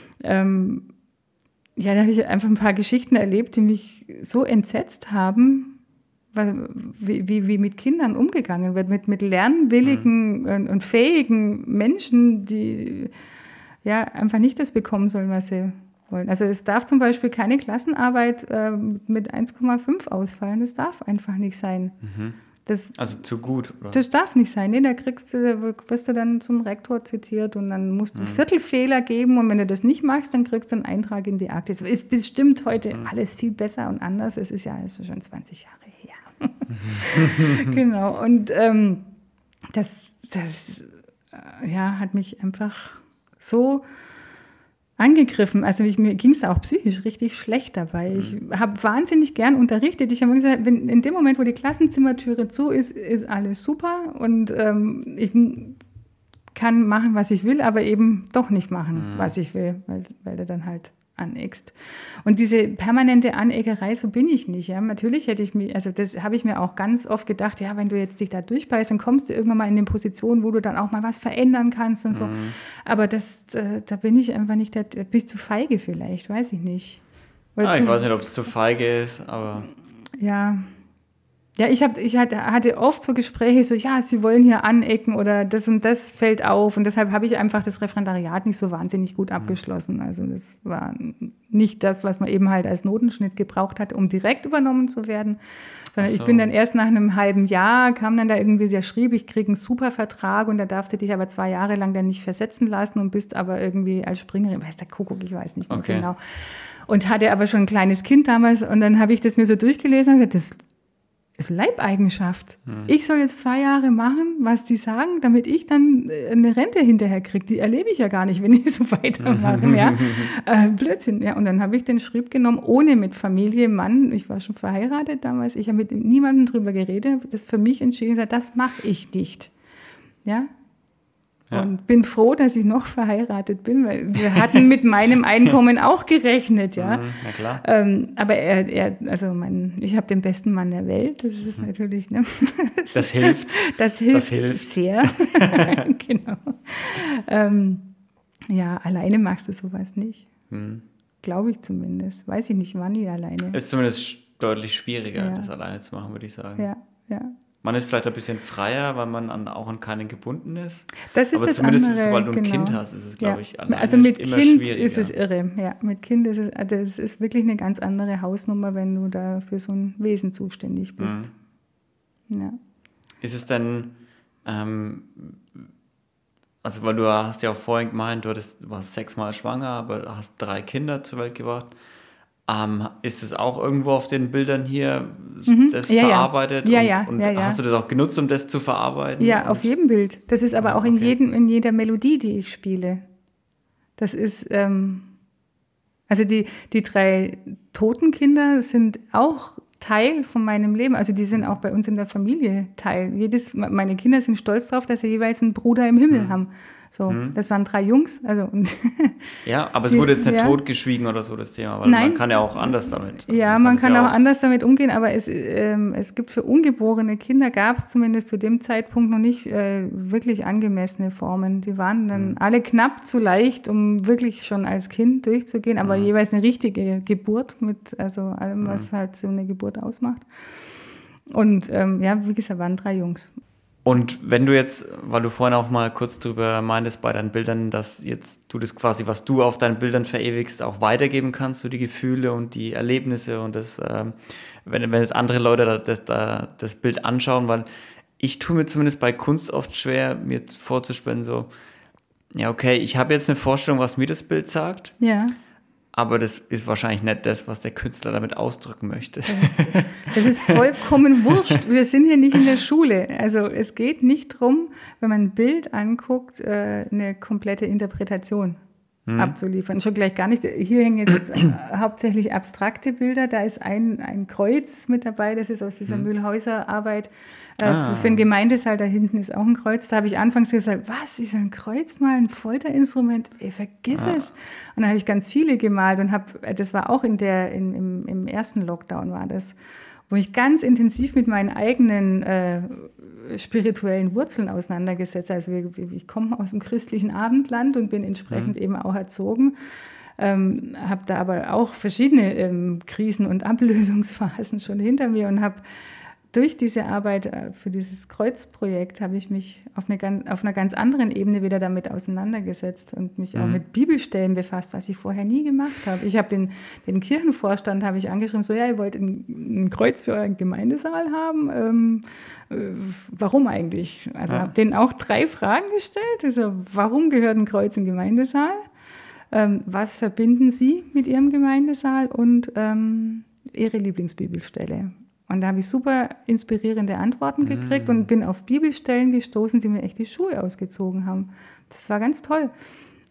Ähm, ja, da habe ich einfach ein paar Geschichten erlebt, die mich so entsetzt haben, weil, wie, wie, wie mit Kindern umgegangen wird, mit, mit lernwilligen Mhm. und, und fähigen Menschen, die ja einfach nicht das bekommen sollen, was sie wollen. Also es darf zum Beispiel keine Klassenarbeit äh, mit eins Komma fünf ausfallen, das darf einfach nicht sein. Mhm. Das, Also zu gut, oder? das darf nicht sein. Nee, da kriegst du, wirst du dann zum Rektor zitiert und dann musst du Mhm. Viertelfehler geben und wenn du das nicht machst, dann kriegst du einen Eintrag in die Akte. Es ist bestimmt heute Mhm. alles viel besser und anders. Es ist ja also schon zwanzig Jahre her. Genau. Und ähm, das, das äh, ja, hat mich einfach so angegriffen. Also ich, mir ging es auch psychisch richtig schlecht dabei. Mhm. Ich habe wahnsinnig gern unterrichtet. Ich habe gesagt, wenn in dem Moment, wo die Klassenzimmertüre zu ist, ist alles super und ähm, ich kann machen, was ich will, aber eben doch nicht machen, mhm. was ich will, weil, weil du dann halt aneckst. Und diese permanente Aneckerei, so bin ich nicht. Ja. Natürlich hätte ich mich, also das habe ich mir auch ganz oft gedacht, ja, wenn du jetzt dich da durchbeißt, dann kommst du irgendwann mal in eine Position, wo du dann auch mal was verändern kannst und so. Mhm. Aber das, da, da bin ich einfach nicht, da bin ich zu feige vielleicht, weiß ich nicht. Ah, ich weiß nicht, ob es zu feige ist, aber... Ja, Ja, ich, hab, ich hatte, hatte oft so Gespräche, so, ja, sie wollen hier anecken oder das und das fällt auf. Und deshalb habe ich einfach das Referendariat nicht so wahnsinnig gut abgeschlossen. Also das war nicht das, was man eben halt als Notenschnitt gebraucht hat, um direkt übernommen zu werden. Sondern so. Ich bin dann erst nach einem halben Jahr, kam dann da irgendwie, der schrieb, ich kriege einen super Vertrag und da darfst du dich aber zwei Jahre lang dann nicht versetzen lassen und bist aber irgendwie als Springerin, weiß der Kuckuck, ich weiß nicht mehr okay. genau. Und hatte aber schon ein kleines Kind damals und dann habe ich das mir so durchgelesen und gesagt, das ist Leibeigenschaft. Hm. Ich soll jetzt zwei Jahre machen, was die sagen, damit ich dann eine Rente hinterher kriege. Die erlebe ich ja gar nicht, wenn ich so weitermache. ja. äh, Blödsinn. Ja. Und dann habe ich den Schrieb genommen, ohne mit Familie, Mann, ich war schon verheiratet damals, ich habe mit niemandem drüber geredet, habe das für mich entschieden, gesagt, das mache ich nicht. Ja. Ja. Und bin froh, dass ich noch verheiratet bin, weil wir hatten mit meinem Einkommen auch gerechnet, ja. Na klar. Ähm, aber er, er, also mein, ich habe den besten Mann der Welt, das ist natürlich, ne? Das, das hilft. Das hilft, das hilft. sehr. Genau. Ähm, ja, alleine magst du sowas nicht. Hm. Glaube ich zumindest. Weiß ich nicht, wann ich alleine. Ist zumindest deutlich schwieriger, ja. das alleine zu machen, würde ich sagen. Ja, ja. Man ist vielleicht ein bisschen freier, weil man an, auch an keinen gebunden ist. Das ist aber das zumindest, andere, sobald du ein genau. Kind hast, ist es, glaube ja. ich, alleine also mit immer Kind schwieriger. ist es irre. Ja, mit Kind ist es, das ist wirklich eine ganz andere Hausnummer, wenn du da für so ein Wesen zuständig bist. Mhm. Ja. Ist es denn, ähm, also weil du hast ja auch vorhin gemeint, du hattest, du warst sechsmal schwanger, aber hast drei Kinder zur Welt gebracht. Ähm, ist es auch irgendwo auf den Bildern hier mhm. das ja, verarbeitet? Ja, und, ja, und ja, ja. hast du das auch genutzt, um das zu verarbeiten? Ja, und auf jedem Bild. Das ist aber auch in, okay. jedem, in jeder Melodie, die ich spiele. Das ist, ähm, also die, die drei toten Kinder sind auch Teil von meinem Leben. Also die sind auch bei uns in der Familie Teil. Jedes, meine Kinder sind stolz darauf, dass sie jeweils einen Bruder im Himmel mhm. haben. So, mhm. das waren drei Jungs. Also, und ja, aber es wurde jetzt nicht ja. totgeschwiegen oder so, das Thema, weil Nein. man kann ja auch anders damit. Also ja, man kann, man kann ja auch anders damit umgehen, aber es, ähm, es gibt für ungeborene Kinder, gab es zumindest zu dem Zeitpunkt noch nicht äh, wirklich angemessene Formen. Die waren dann mhm. alle knapp zu leicht, um wirklich schon als Kind durchzugehen, aber mhm. jeweils eine richtige Geburt mit also allem, was mhm. halt so eine Geburt ausmacht. Und ähm, ja, wie gesagt, waren drei Jungs. Und wenn du jetzt, weil du vorhin auch mal kurz drüber meintest bei deinen Bildern, dass jetzt du das quasi, was du auf deinen Bildern verewigst, auch weitergeben kannst, so die Gefühle und die Erlebnisse und das, ähm, wenn, wenn jetzt andere Leute das, das, das Bild anschauen, weil ich tue mir zumindest bei Kunst oft schwer, mir vorzustellen, so, ja okay, ich habe jetzt eine Vorstellung, was mir das Bild sagt. Ja. Aber das ist wahrscheinlich nicht das, was der Künstler damit ausdrücken möchte. Das ist, das ist vollkommen wurscht. Wir sind hier nicht in der Schule. Also es geht nicht darum, wenn man ein Bild anguckt, eine komplette Interpretation hm. abzuliefern. Schon gleich gar nicht. Hier hängen jetzt hauptsächlich abstrakte Bilder. Da ist ein, ein Kreuz mit dabei. Das ist aus dieser hm. Mühlhäuser Arbeit. Ah. Für einen Gemeindesaal, da hinten ist auch ein Kreuz. Da habe ich anfangs gesagt, was, ich soll ein Kreuz malen, ein Folterinstrument? Ey, vergiss ah. es. Und dann habe ich ganz viele gemalt und habe, das war auch in der, in, im, im ersten Lockdown war das, wo ich ganz intensiv mit meinen eigenen äh, spirituellen Wurzeln auseinandergesetzt habe. Also ich komme aus dem christlichen Abendland und bin entsprechend mhm. eben auch erzogen. Ähm, habe da aber auch verschiedene ähm, Krisen und Ablösungsphasen schon hinter mir und habe durch diese Arbeit für dieses Kreuzprojekt habe ich mich auf, eine ganz, auf einer ganz anderen Ebene wieder damit auseinandergesetzt und mich mhm. auch mit Bibelstellen befasst, was ich vorher nie gemacht habe. Ich habe den, den Kirchenvorstand habe ich angeschrieben, so ja, ihr wollt ein, ein Kreuz für euren Gemeindesaal haben. Ähm, äh, warum eigentlich? Also ja. habe denen auch drei Fragen gestellt. Also warum gehört ein Kreuz in den Gemeindesaal? Ähm, was verbinden Sie mit Ihrem Gemeindesaal und ähm, Ihre Lieblingsbibelstelle? Und da habe ich super inspirierende Antworten gekriegt mm. und bin auf Bibelstellen gestoßen, die mir echt die Schuhe ausgezogen haben. Das war ganz toll.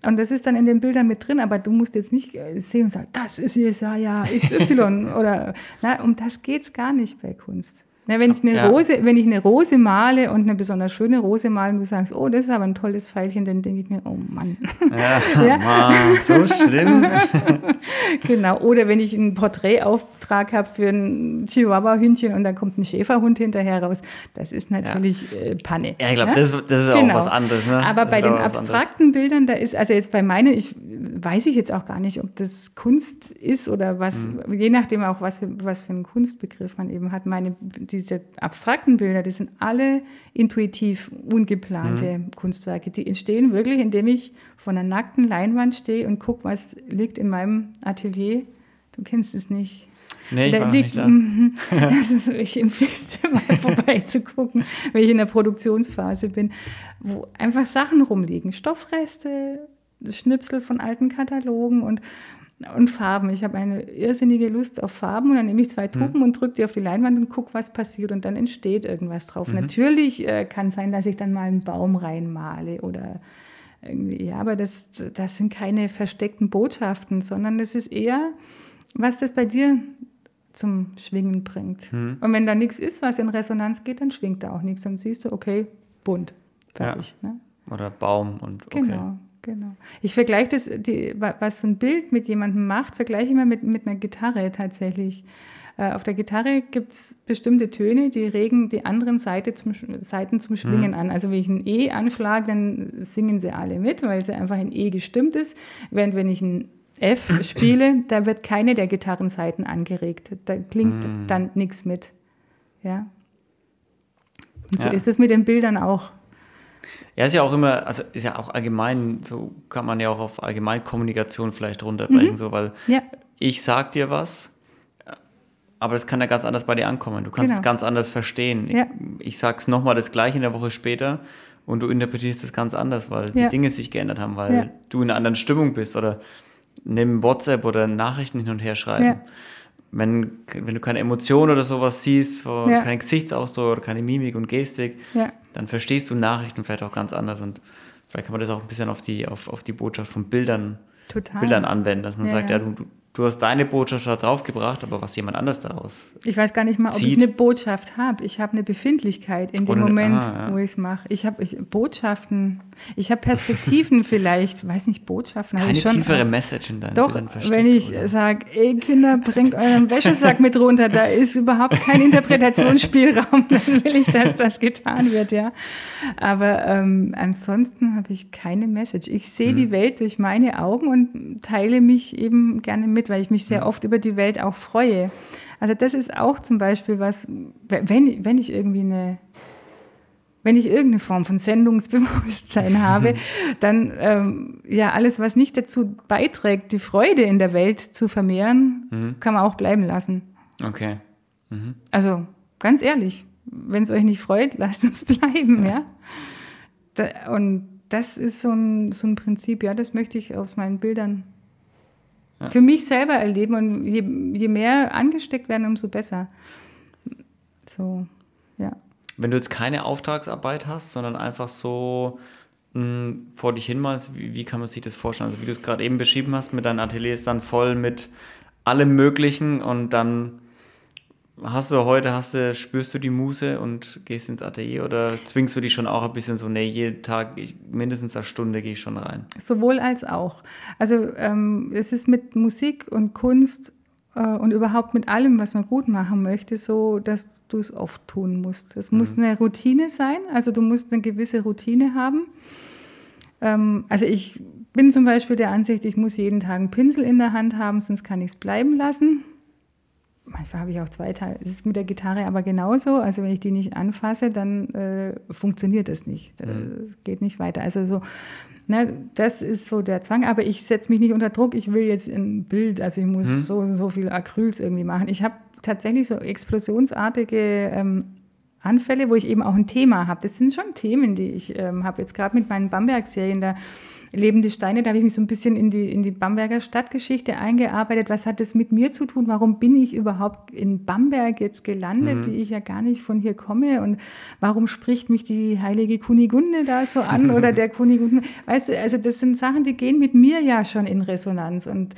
Und das ist dann in den Bildern mit drin, aber du musst jetzt nicht sehen und sagen, das ist Jesaja X Y oder, na, um das geht's gar nicht bei Kunst. Na, wenn ich eine Ja. Rose, wenn ich eine Rose male und eine besonders schöne Rose male und du sagst, oh, das ist aber ein tolles Pfeilchen, dann denke ich mir, oh Mann. Ja, Ja. Mann, so schlimm. Genau. Oder wenn ich einen Porträtauftrag habe für ein Chihuahua-Hündchen und dann kommt ein Schäferhund hinterher raus, das ist natürlich ja. äh, Panne. Ja, ich glaube, ja? das, das ist genau. auch was anderes. Ne? Aber das bei den was abstrakten anderes. Bildern, da ist, also jetzt bei meinen, ich weiß ich jetzt auch gar nicht, ob das Kunst ist oder was, mhm. je nachdem auch, was für, was für einen Kunstbegriff man eben hat. Meine, diese abstrakten Bilder, die sind alle intuitiv ungeplante mhm. Kunstwerke. Die entstehen wirklich, indem ich vor einer nackten Leinwand stehe und gucke, was liegt in meinem Atelier. Du kennst es nicht. Nee, ich da war liegt, nicht da. Also ich empfehle dir mal vorbeizugucken, wenn ich in der Produktionsphase bin, wo einfach Sachen rumliegen. Stoffreste, Schnipsel von alten Katalogen und, und Farben. Ich habe eine irrsinnige Lust auf Farben und dann nehme ich zwei Tuben mhm. und drücke die auf die Leinwand und gucke, was passiert und dann entsteht irgendwas drauf. Mhm. Natürlich äh, kann es sein, dass ich dann mal einen Baum reinmale oder irgendwie, ja, aber das, das sind keine versteckten Botschaften, sondern das ist eher, was das bei dir zum Schwingen bringt. Mhm. Und wenn da nichts ist, was in Resonanz geht, dann schwingt da auch nichts. Dann siehst du, okay, bunt, fertig. Ja. Ne? Oder Baum und okay. Genau. Genau. Ich vergleiche das, die, was so ein Bild mit jemandem macht, vergleiche ich immer mit, mit einer Gitarre tatsächlich. Äh, auf der Gitarre gibt es bestimmte Töne, die regen die anderen Seite zum, Seiten zum Schwingen mhm. an. Also wenn ich ein E anschlage, dann singen sie alle mit, weil sie einfach in E gestimmt ist. Während wenn ich ein F spiele, da wird keine der Gitarrenseiten angeregt. Da klingt mhm. dann nichts mit. Ja. Und so ja. ist es mit den Bildern auch. Ja, ist ja auch immer, also ist ja auch allgemein, so kann man ja auch auf Allgemeinkommunikation vielleicht runterbrechen, mhm. so, weil ja. ich sag dir was, aber es kann ja ganz anders bei dir ankommen. Du kannst genau. es ganz anders verstehen. Ja. Ich, ich sag's nochmal das Gleiche in der Woche später und du interpretierst es ganz anders, weil ja. die Dinge sich geändert haben, weil ja. du in einer anderen Stimmung bist oder nimm WhatsApp oder Nachrichten hin und her schreiben. Ja. Wenn, wenn du keine Emotion oder sowas siehst, ja. keinen Gesichtsausdruck oder keine Mimik und Gestik, ja. dann verstehst du Nachrichten vielleicht auch ganz anders und vielleicht kann man das auch ein bisschen auf die, auf, auf die Botschaft von Bildern, Bildern anwenden, dass man ja, sagt, ja, du, du hast deine Botschaft da draufgebracht, aber was jemand anders daraus Ich weiß gar nicht mal, ob zieht. ich eine Botschaft habe. Ich habe eine Befindlichkeit in dem Oder, Moment, ah, ja. wo ich es mache. Ich habe ich, Botschaften, ich habe Perspektiven vielleicht, weiß nicht, Botschaften. Keine ich schon, tiefere Message in deinen Doch, Bildern versteckt, wenn ich sage, ey Kinder, bringt euren Wäschesack mit runter, da ist überhaupt kein Interpretationsspielraum, dann will ich, dass das getan wird, ja. Aber ähm, ansonsten habe ich keine Message. Ich sehe hm. die Welt durch meine Augen und teile mich eben gerne mit, weil ich mich sehr hm. oft über die Welt auch freue. Also das ist auch zum Beispiel was, wenn, wenn ich irgendwie eine, wenn ich irgendeine Form von Sendungsbewusstsein habe, dann ähm, ja alles, was nicht dazu beiträgt, die Freude in der Welt zu vermehren, mhm. kann man auch bleiben lassen. Okay. Mhm. Also ganz ehrlich, wenn es euch nicht freut, lasst es bleiben, ja. ja? Da, und das ist so ein, so ein Prinzip, ja, das möchte ich aus meinen Bildern ja. für mich selber erleben und je, je mehr angesteckt werden, umso besser. So, ja. Wenn du jetzt keine Auftragsarbeit hast, sondern einfach so mh, vor dich hin malst, wie, wie kann man sich das vorstellen? Also wie du es gerade eben beschrieben hast, mit deinem Atelier ist dann voll mit allem Möglichen und dann hast du heute, hast du, spürst du die Muse und gehst ins Atelier oder zwingst du dich schon auch ein bisschen so, nee, jeden Tag, ich, mindestens eine Stunde gehe ich schon rein? Sowohl als auch. Also ähm, es ist mit Musik und Kunst äh, und überhaupt mit allem, was man gut machen möchte, so, dass du es oft tun musst. Es mhm. muss eine Routine sein, also du musst eine gewisse Routine haben. Ähm, also ich bin zum Beispiel der Ansicht, ich muss jeden Tag einen Pinsel in der Hand haben, sonst kann ich es bleiben lassen. Manchmal habe ich auch zwei Tage. Es ist mit der Gitarre aber genauso. Also wenn ich die nicht anfasse, dann äh, funktioniert das nicht. Das mhm. geht nicht weiter. Also so, ne, das ist so der Zwang. Aber ich setze mich nicht unter Druck. Ich will jetzt ein Bild, also ich muss mhm. so so viel Acryls irgendwie machen. Ich habe tatsächlich so explosionsartige ähm, Anfälle, wo ich eben auch ein Thema habe. Das sind schon Themen, die ich ähm, habe. Jetzt gerade mit meinen Bamberg-Serien, da Lebende Steine, da habe ich mich so ein bisschen in die, in die Bamberger Stadtgeschichte eingearbeitet. Was hat das mit mir zu tun? Warum bin ich überhaupt in Bamberg jetzt gelandet, mhm. die ich ja gar nicht von hier komme? Und warum spricht mich die heilige Kunigunde da so an oder der Kunigunde? Weißt du, also das sind Sachen, die gehen mit mir ja schon in Resonanz. Und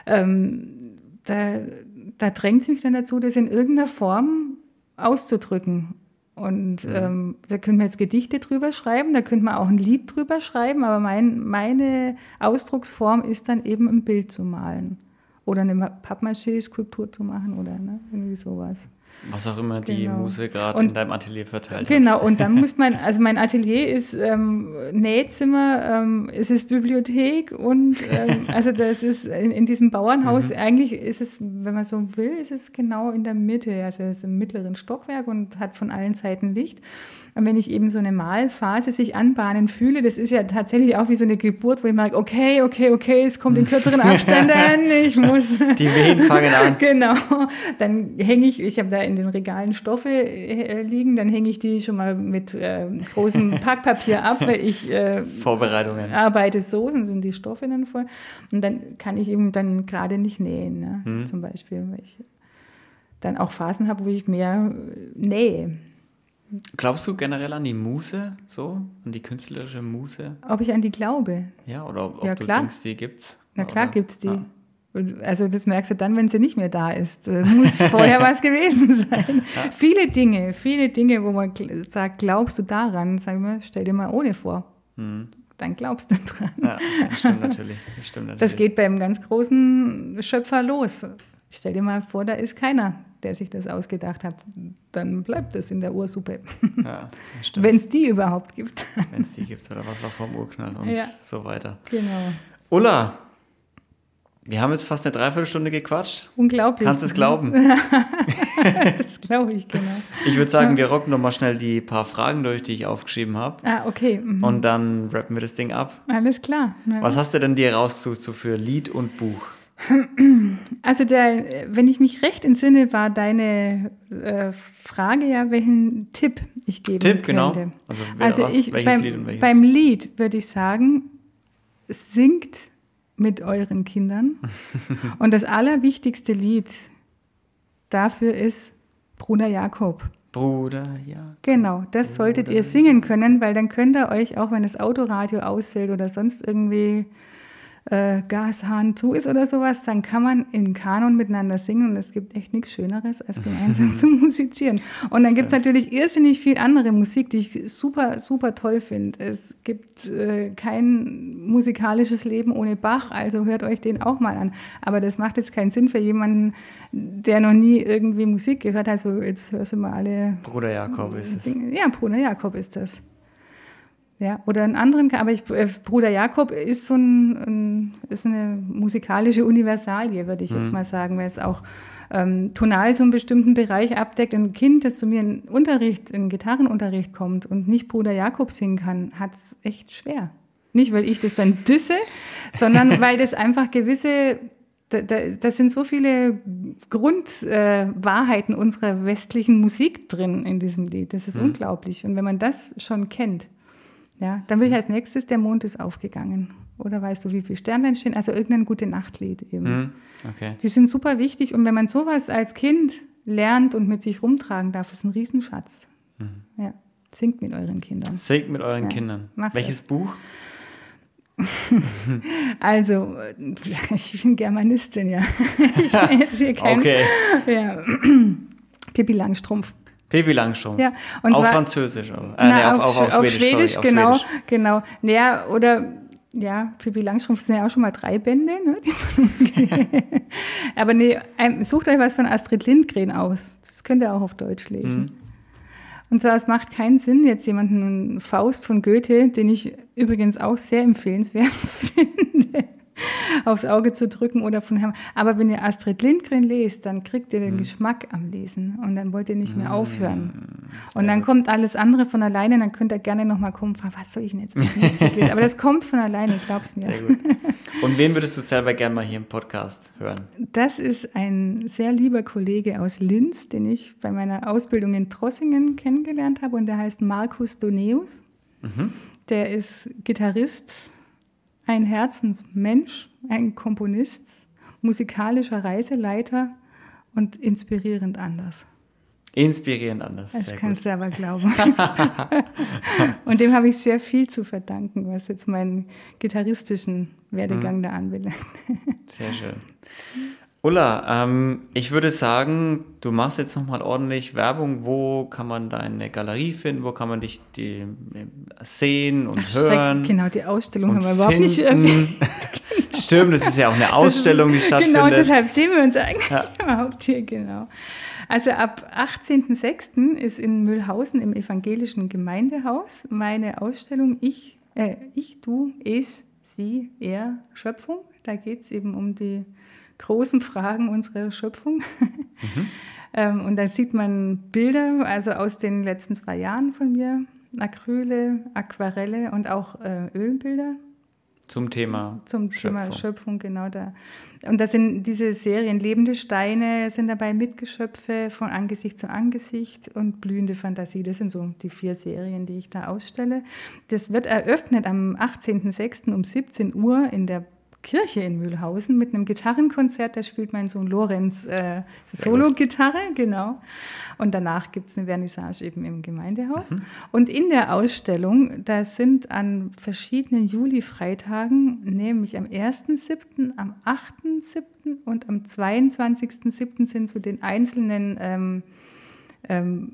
ähm, da, da drängt es mich dann dazu, das in irgendeiner Form auszudrücken. Und mhm. ähm, da können wir jetzt Gedichte drüber schreiben, da könnte man auch ein Lied drüber schreiben, aber mein, meine Ausdrucksform ist dann eben ein Bild zu malen oder eine Pappmaché-Skulptur zu machen oder ne, irgendwie sowas. Was auch immer die genau. Muse gerade in deinem Atelier verteilt genau. hat. Genau, und dann muss man, also mein Atelier ist ähm, Nähzimmer, ähm, es ist Bibliothek und ähm, also das ist in, in diesem Bauernhaus, mhm. eigentlich ist es, wenn man so will, ist es genau in der Mitte, also es ist im mittleren Stockwerk und hat von allen Seiten Licht. Und wenn ich eben so eine Malphase sich anbahnen fühle, das ist ja tatsächlich auch wie so eine Geburt, wo ich merke, okay, okay, okay, es kommt in kürzeren Abständen, ich muss... Die Wehen fangen an. Genau, dann hänge ich, ich habe da in den Regalen Stoffe äh, liegen, dann hänge ich die schon mal mit äh, großem Packpapier ab, weil ich äh, Vorbereitungen arbeite so, dann sind die Stoffe dann voll. Und dann kann ich eben dann gerade nicht nähen, ne? Hm. Zum Beispiel, weil ich dann auch Phasen habe, wo ich mehr nähe. Glaubst du generell an die Muse, so? An die künstlerische Muse? Ob ich an die glaube? Ja, oder ob, ja, du klar. denkst, die gibt's? Na klar oder? gibt's die. Ja. Also das merkst du dann, wenn sie nicht mehr da ist. Muss vorher was gewesen sein. Ja. Viele Dinge, viele Dinge, wo man sagt, glaubst du daran? Sag ich mal, stell dir mal ohne vor. Hm. Dann glaubst du dran. Ja, das stimmt natürlich. Das stimmt natürlich. Das geht beim ganz großen Schöpfer los. Stell dir mal vor, da ist keiner, der sich das ausgedacht hat. Dann bleibt das in der Ursuppe. Ja, wenn es die überhaupt gibt. Wenn es die gibt, oder was war vor dem Urknall und ja. so weiter. Genau. Ulla, wir haben jetzt fast eine Dreiviertelstunde gequatscht. Unglaublich. Kannst du es glauben? Das glaube ich, genau. Ich würde sagen, wir rocken noch mal schnell die paar Fragen durch, die ich aufgeschrieben habe. Ah, okay. Mhm. Und dann rappen wir das Ding ab. Alles klar. Ja. Was hast du denn dir rausgesucht so für Lied und Buch? Also der, wenn ich mich recht entsinne, war deine äh, Frage ja, welchen Tipp ich geben Tipp, könnte. genau. Also, wer, also was, ich, welches beim, Lied und welches? Beim Lied würde ich sagen, singt mit euren Kindern. Und das allerwichtigste Lied dafür ist Bruder Jakob. Bruder Jakob. Genau, das Bruder solltet ihr singen können, weil dann könnt ihr euch, auch wenn das Autoradio ausfällt oder sonst irgendwie äh, Gashahn zu ist oder sowas, dann kann man in Kanon miteinander singen und es gibt echt nichts Schöneres, als gemeinsam zu musizieren. Und dann gibt es natürlich irrsinnig viel andere Musik, die ich super, super toll finde. Es gibt äh, kein musikalisches Leben ohne Bach, also hört euch den auch mal an. Aber das macht jetzt keinen Sinn für jemanden, der noch nie irgendwie Musik gehört hat. Also jetzt hörst du mal alle... Bruder Jakob ist es. Ja, Bruder Jakob ist das. Ja, oder einen anderen, aber ich, äh, Bruder Jakob ist so ein, ein, ist eine musikalische Universalie, würde ich mhm. jetzt mal sagen, weil es auch ähm, tonal so einen bestimmten Bereich abdeckt. Ein Kind, das zu mir in Unterricht, in Gitarrenunterricht kommt und nicht Bruder Jakob singen kann, hat es echt schwer. Nicht, weil ich das dann disse, sondern weil das einfach gewisse, da, da, das sind so viele Grundwahrheiten äh, unserer westlichen Musik drin in diesem Lied. Das ist mhm. unglaublich. Und wenn man das schon kennt, ja, dann will ich als nächstes, der Mond ist aufgegangen. Oder weißt du, wie viele Sternlein stehen? Also irgendein Gute-Nacht-Lied eben. Okay. Die sind super wichtig. Und wenn man sowas als Kind lernt und mit sich rumtragen darf, ist ein Riesenschatz. Mhm. Ja, singt mit euren Kindern. Singt mit euren ja, Kindern. Welches das. Buch? Also, ich bin Germanistin, ja. Ich jetzt hier kein, okay. Ja. Pippi Langstrumpf. Pippi Langstrumpf. Ja, und auf zwar, Französisch. Äh, na, nee, auf, auf, auf, auf, auf Schwedisch, Schwedisch, sorry, genau, auf Schwedisch. genau. Naja, oder, ja, Pippi Langstrumpf sind ja auch schon mal drei Bände. Ne? Aber nee, sucht euch was von Astrid Lindgren aus. Das könnt ihr auch auf Deutsch lesen. Mhm. Und zwar, es macht keinen Sinn, jetzt jemanden, Faust von Goethe, den ich übrigens auch sehr empfehlenswert finde, aufs Auge zu drücken oder von Herrn. Aber wenn ihr Astrid Lindgren lest, dann kriegt ihr den hm. Geschmack am Lesen und dann wollt ihr nicht mehr aufhören. Und dann kommt alles andere von alleine, dann könnt ihr gerne nochmal kommen, was soll ich denn jetzt lesen? Aber das kommt von alleine, glaub's mir. Sehr gut. Und wen würdest du selber gerne mal hier im Podcast hören? Das ist ein sehr lieber Kollege aus Linz, den ich bei meiner Ausbildung in Trossingen kennengelernt habe und der heißt Markus Doneus. Mhm. Der ist Gitarrist, ein Herzensmensch, ein Komponist, musikalischer Reiseleiter und inspirierend anders. Inspirierend anders. Das sehr kannst gut. du aber glauben. Und dem habe ich sehr viel zu verdanken, was jetzt meinen gitarristischen Werdegang mhm. da anbelangt. Sehr schön. Ulla, ähm, ich würde sagen, du machst jetzt nochmal ordentlich Werbung. Wo kann man deine Galerie finden? Wo kann man dich die, sehen und Ach, hören? Genau, die Ausstellung haben wir überhaupt nicht erwähnt. Stimmt, das ist ja auch eine Ausstellung, die stattfindet. Genau, deshalb sehen wir uns eigentlich ja. überhaupt hier, genau. Also ab achtzehnten sechsten ist in Mühlhausen im evangelischen Gemeindehaus meine Ausstellung Ich, äh, ich du, es, sie, er, Schöpfung. Da geht es eben um die großen Fragen unserer Schöpfung. Mhm. ähm, und da sieht man Bilder, also aus den letzten zwei Jahren von mir, Acryle, Aquarelle und auch äh, Ölbilder. Zum Thema Zum Schöpfung. Thema Schöpfung, genau da. Und da sind diese Serien lebende Steine, sind dabei Mitgeschöpfe von Angesicht zu Angesicht und blühende Fantasie. Das sind so die vier Serien, die ich da ausstelle. Das wird eröffnet am achtzehnten sechsten um siebzehn Uhr in der Kirche in Mühlhausen mit einem Gitarrenkonzert. Da spielt mein Sohn Lorenz äh, Solo-Gitarre, genau. Und danach gibt es eine Vernissage eben im Gemeindehaus. Mhm. Und in der Ausstellung, da sind an verschiedenen Juli-Freitagen, nämlich am ersten siebten, am achten siebten und am zweiundzwanzigsten siebten sind so den einzelnen ähm, ähm,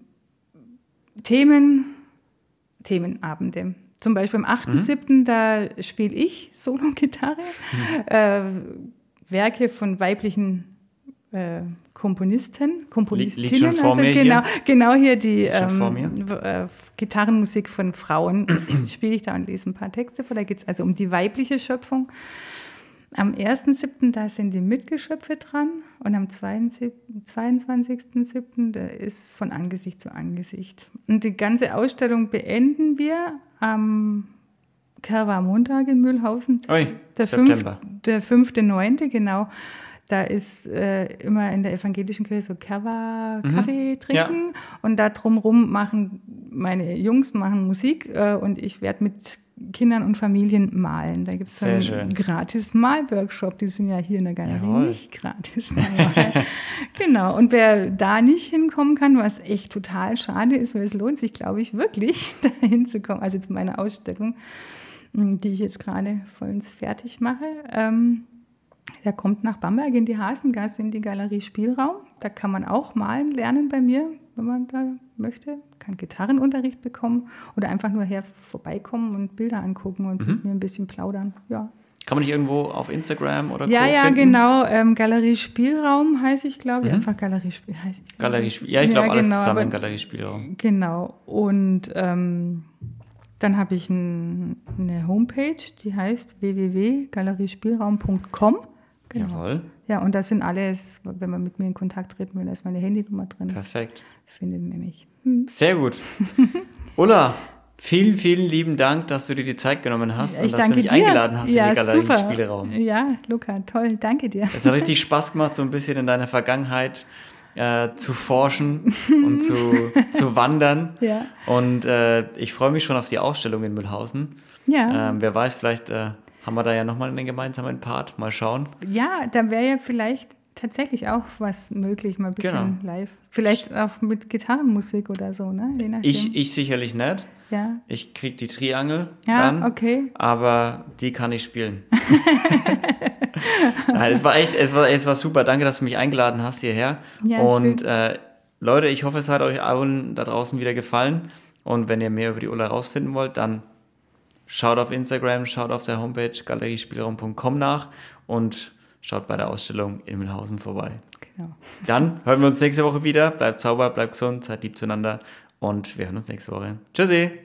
Themen, Themenabende. Zum Beispiel am achten siebten Mhm. da spiele ich Solo-Gitarre, mhm. äh, Werke von weiblichen äh, Komponisten, Komponistinnen. Liegt schon vor also mir genau, hier. genau hier die ähm, äh, Gitarrenmusik von Frauen spiele ich da und lese ein paar Texte vor. Da geht es also um die weibliche Schöpfung. Am ersten siebten da sind die Mitgeschöpfe dran und am zweiundzwanzigsten siebten da ist von Angesicht zu Angesicht. Und die ganze Ausstellung beenden wir am Kerwa-Montag in Mühlhausen. Ui, der September. Fünf, der fünfte neunte genau. Da ist äh, immer in der evangelischen Kirche so Kerwa-Kaffee mhm. trinken. Ja. Und da drumherum machen meine Jungs machen Musik äh, und ich werde mit Kindern und Familien malen. Da gibt es einen schön. gratis Malworkshop. Die sind ja hier in der Galerie Jawohl. nicht gratis. Genau. Und wer da nicht hinkommen kann, was echt total schade ist, weil es lohnt sich, glaube ich, wirklich, da hinzukommen. Also zu meiner Ausstellung, die ich jetzt gerade vollends fertig mache. Ähm, der kommt nach Bamberg in die Hasengasse, in die Galerie Spielraum. Da kann man auch malen lernen bei mir, wenn man da möchte. Kann Gitarrenunterricht bekommen oder einfach nur her vorbeikommen und Bilder angucken und mhm. mit mir ein bisschen plaudern. Ja. Kann man nicht irgendwo auf Instagram oder Ja, Co. ja, finden? genau. Ähm, Galerie Spielraum heiße ich, glaube ich. Mhm. Einfach Galerie Spielraum heiße ich. Galerie Spiel- ja, ich glaube, ja, alles genau, zusammen in Galerie Spielraum. Genau. Und ähm, dann habe ich ein, eine Homepage, die heißt w w w punkt galeriespielraum punkt com. Genau. Jawohl. Ja, und das sind alles, wenn man mit mir in Kontakt treten will, da ist meine Handynummer drin. Perfekt. Findet ihr mich. Hm. Sehr gut. Ulla, vielen, vielen lieben Dank, dass du dir die Zeit genommen hast ich und dass du mich dir. eingeladen hast ja, in die Galerie super. Spielraum. Ja, Luca, toll, danke dir. Es hat richtig Spaß gemacht, so ein bisschen in deiner Vergangenheit äh, zu forschen und zu, zu wandern. Ja. Und äh, ich freue mich schon auf die Ausstellung in Mühlhausen. Ja. Ähm, wer weiß, vielleicht äh, haben wir da ja nochmal einen gemeinsamen Part. Mal schauen. Ja, da wäre ja vielleicht tatsächlich auch was möglich, mal ein bisschen genau. live. Vielleicht auch mit Gitarrenmusik oder so, ne? Je nachdem. Ich, ich sicherlich nicht. Ja. Ich kriege die Triangel ja, dann, okay. aber die kann ich spielen. Nein, es war echt, es war, es war super. Danke, dass du mich eingeladen hast hierher. Ja, und äh, Leute, ich hoffe, es hat euch allen da draußen wieder gefallen. Und wenn ihr mehr über die Ulla rausfinden wollt, dann schaut auf Instagram, schaut auf der Homepage galeriespielraum punkt com nach und schaut bei der Ausstellung in Mühlhausen vorbei. Genau. Dann hören wir uns nächste Woche wieder. Bleibt sauber, bleibt gesund, seid lieb zueinander und wir hören uns nächste Woche. Tschüssi!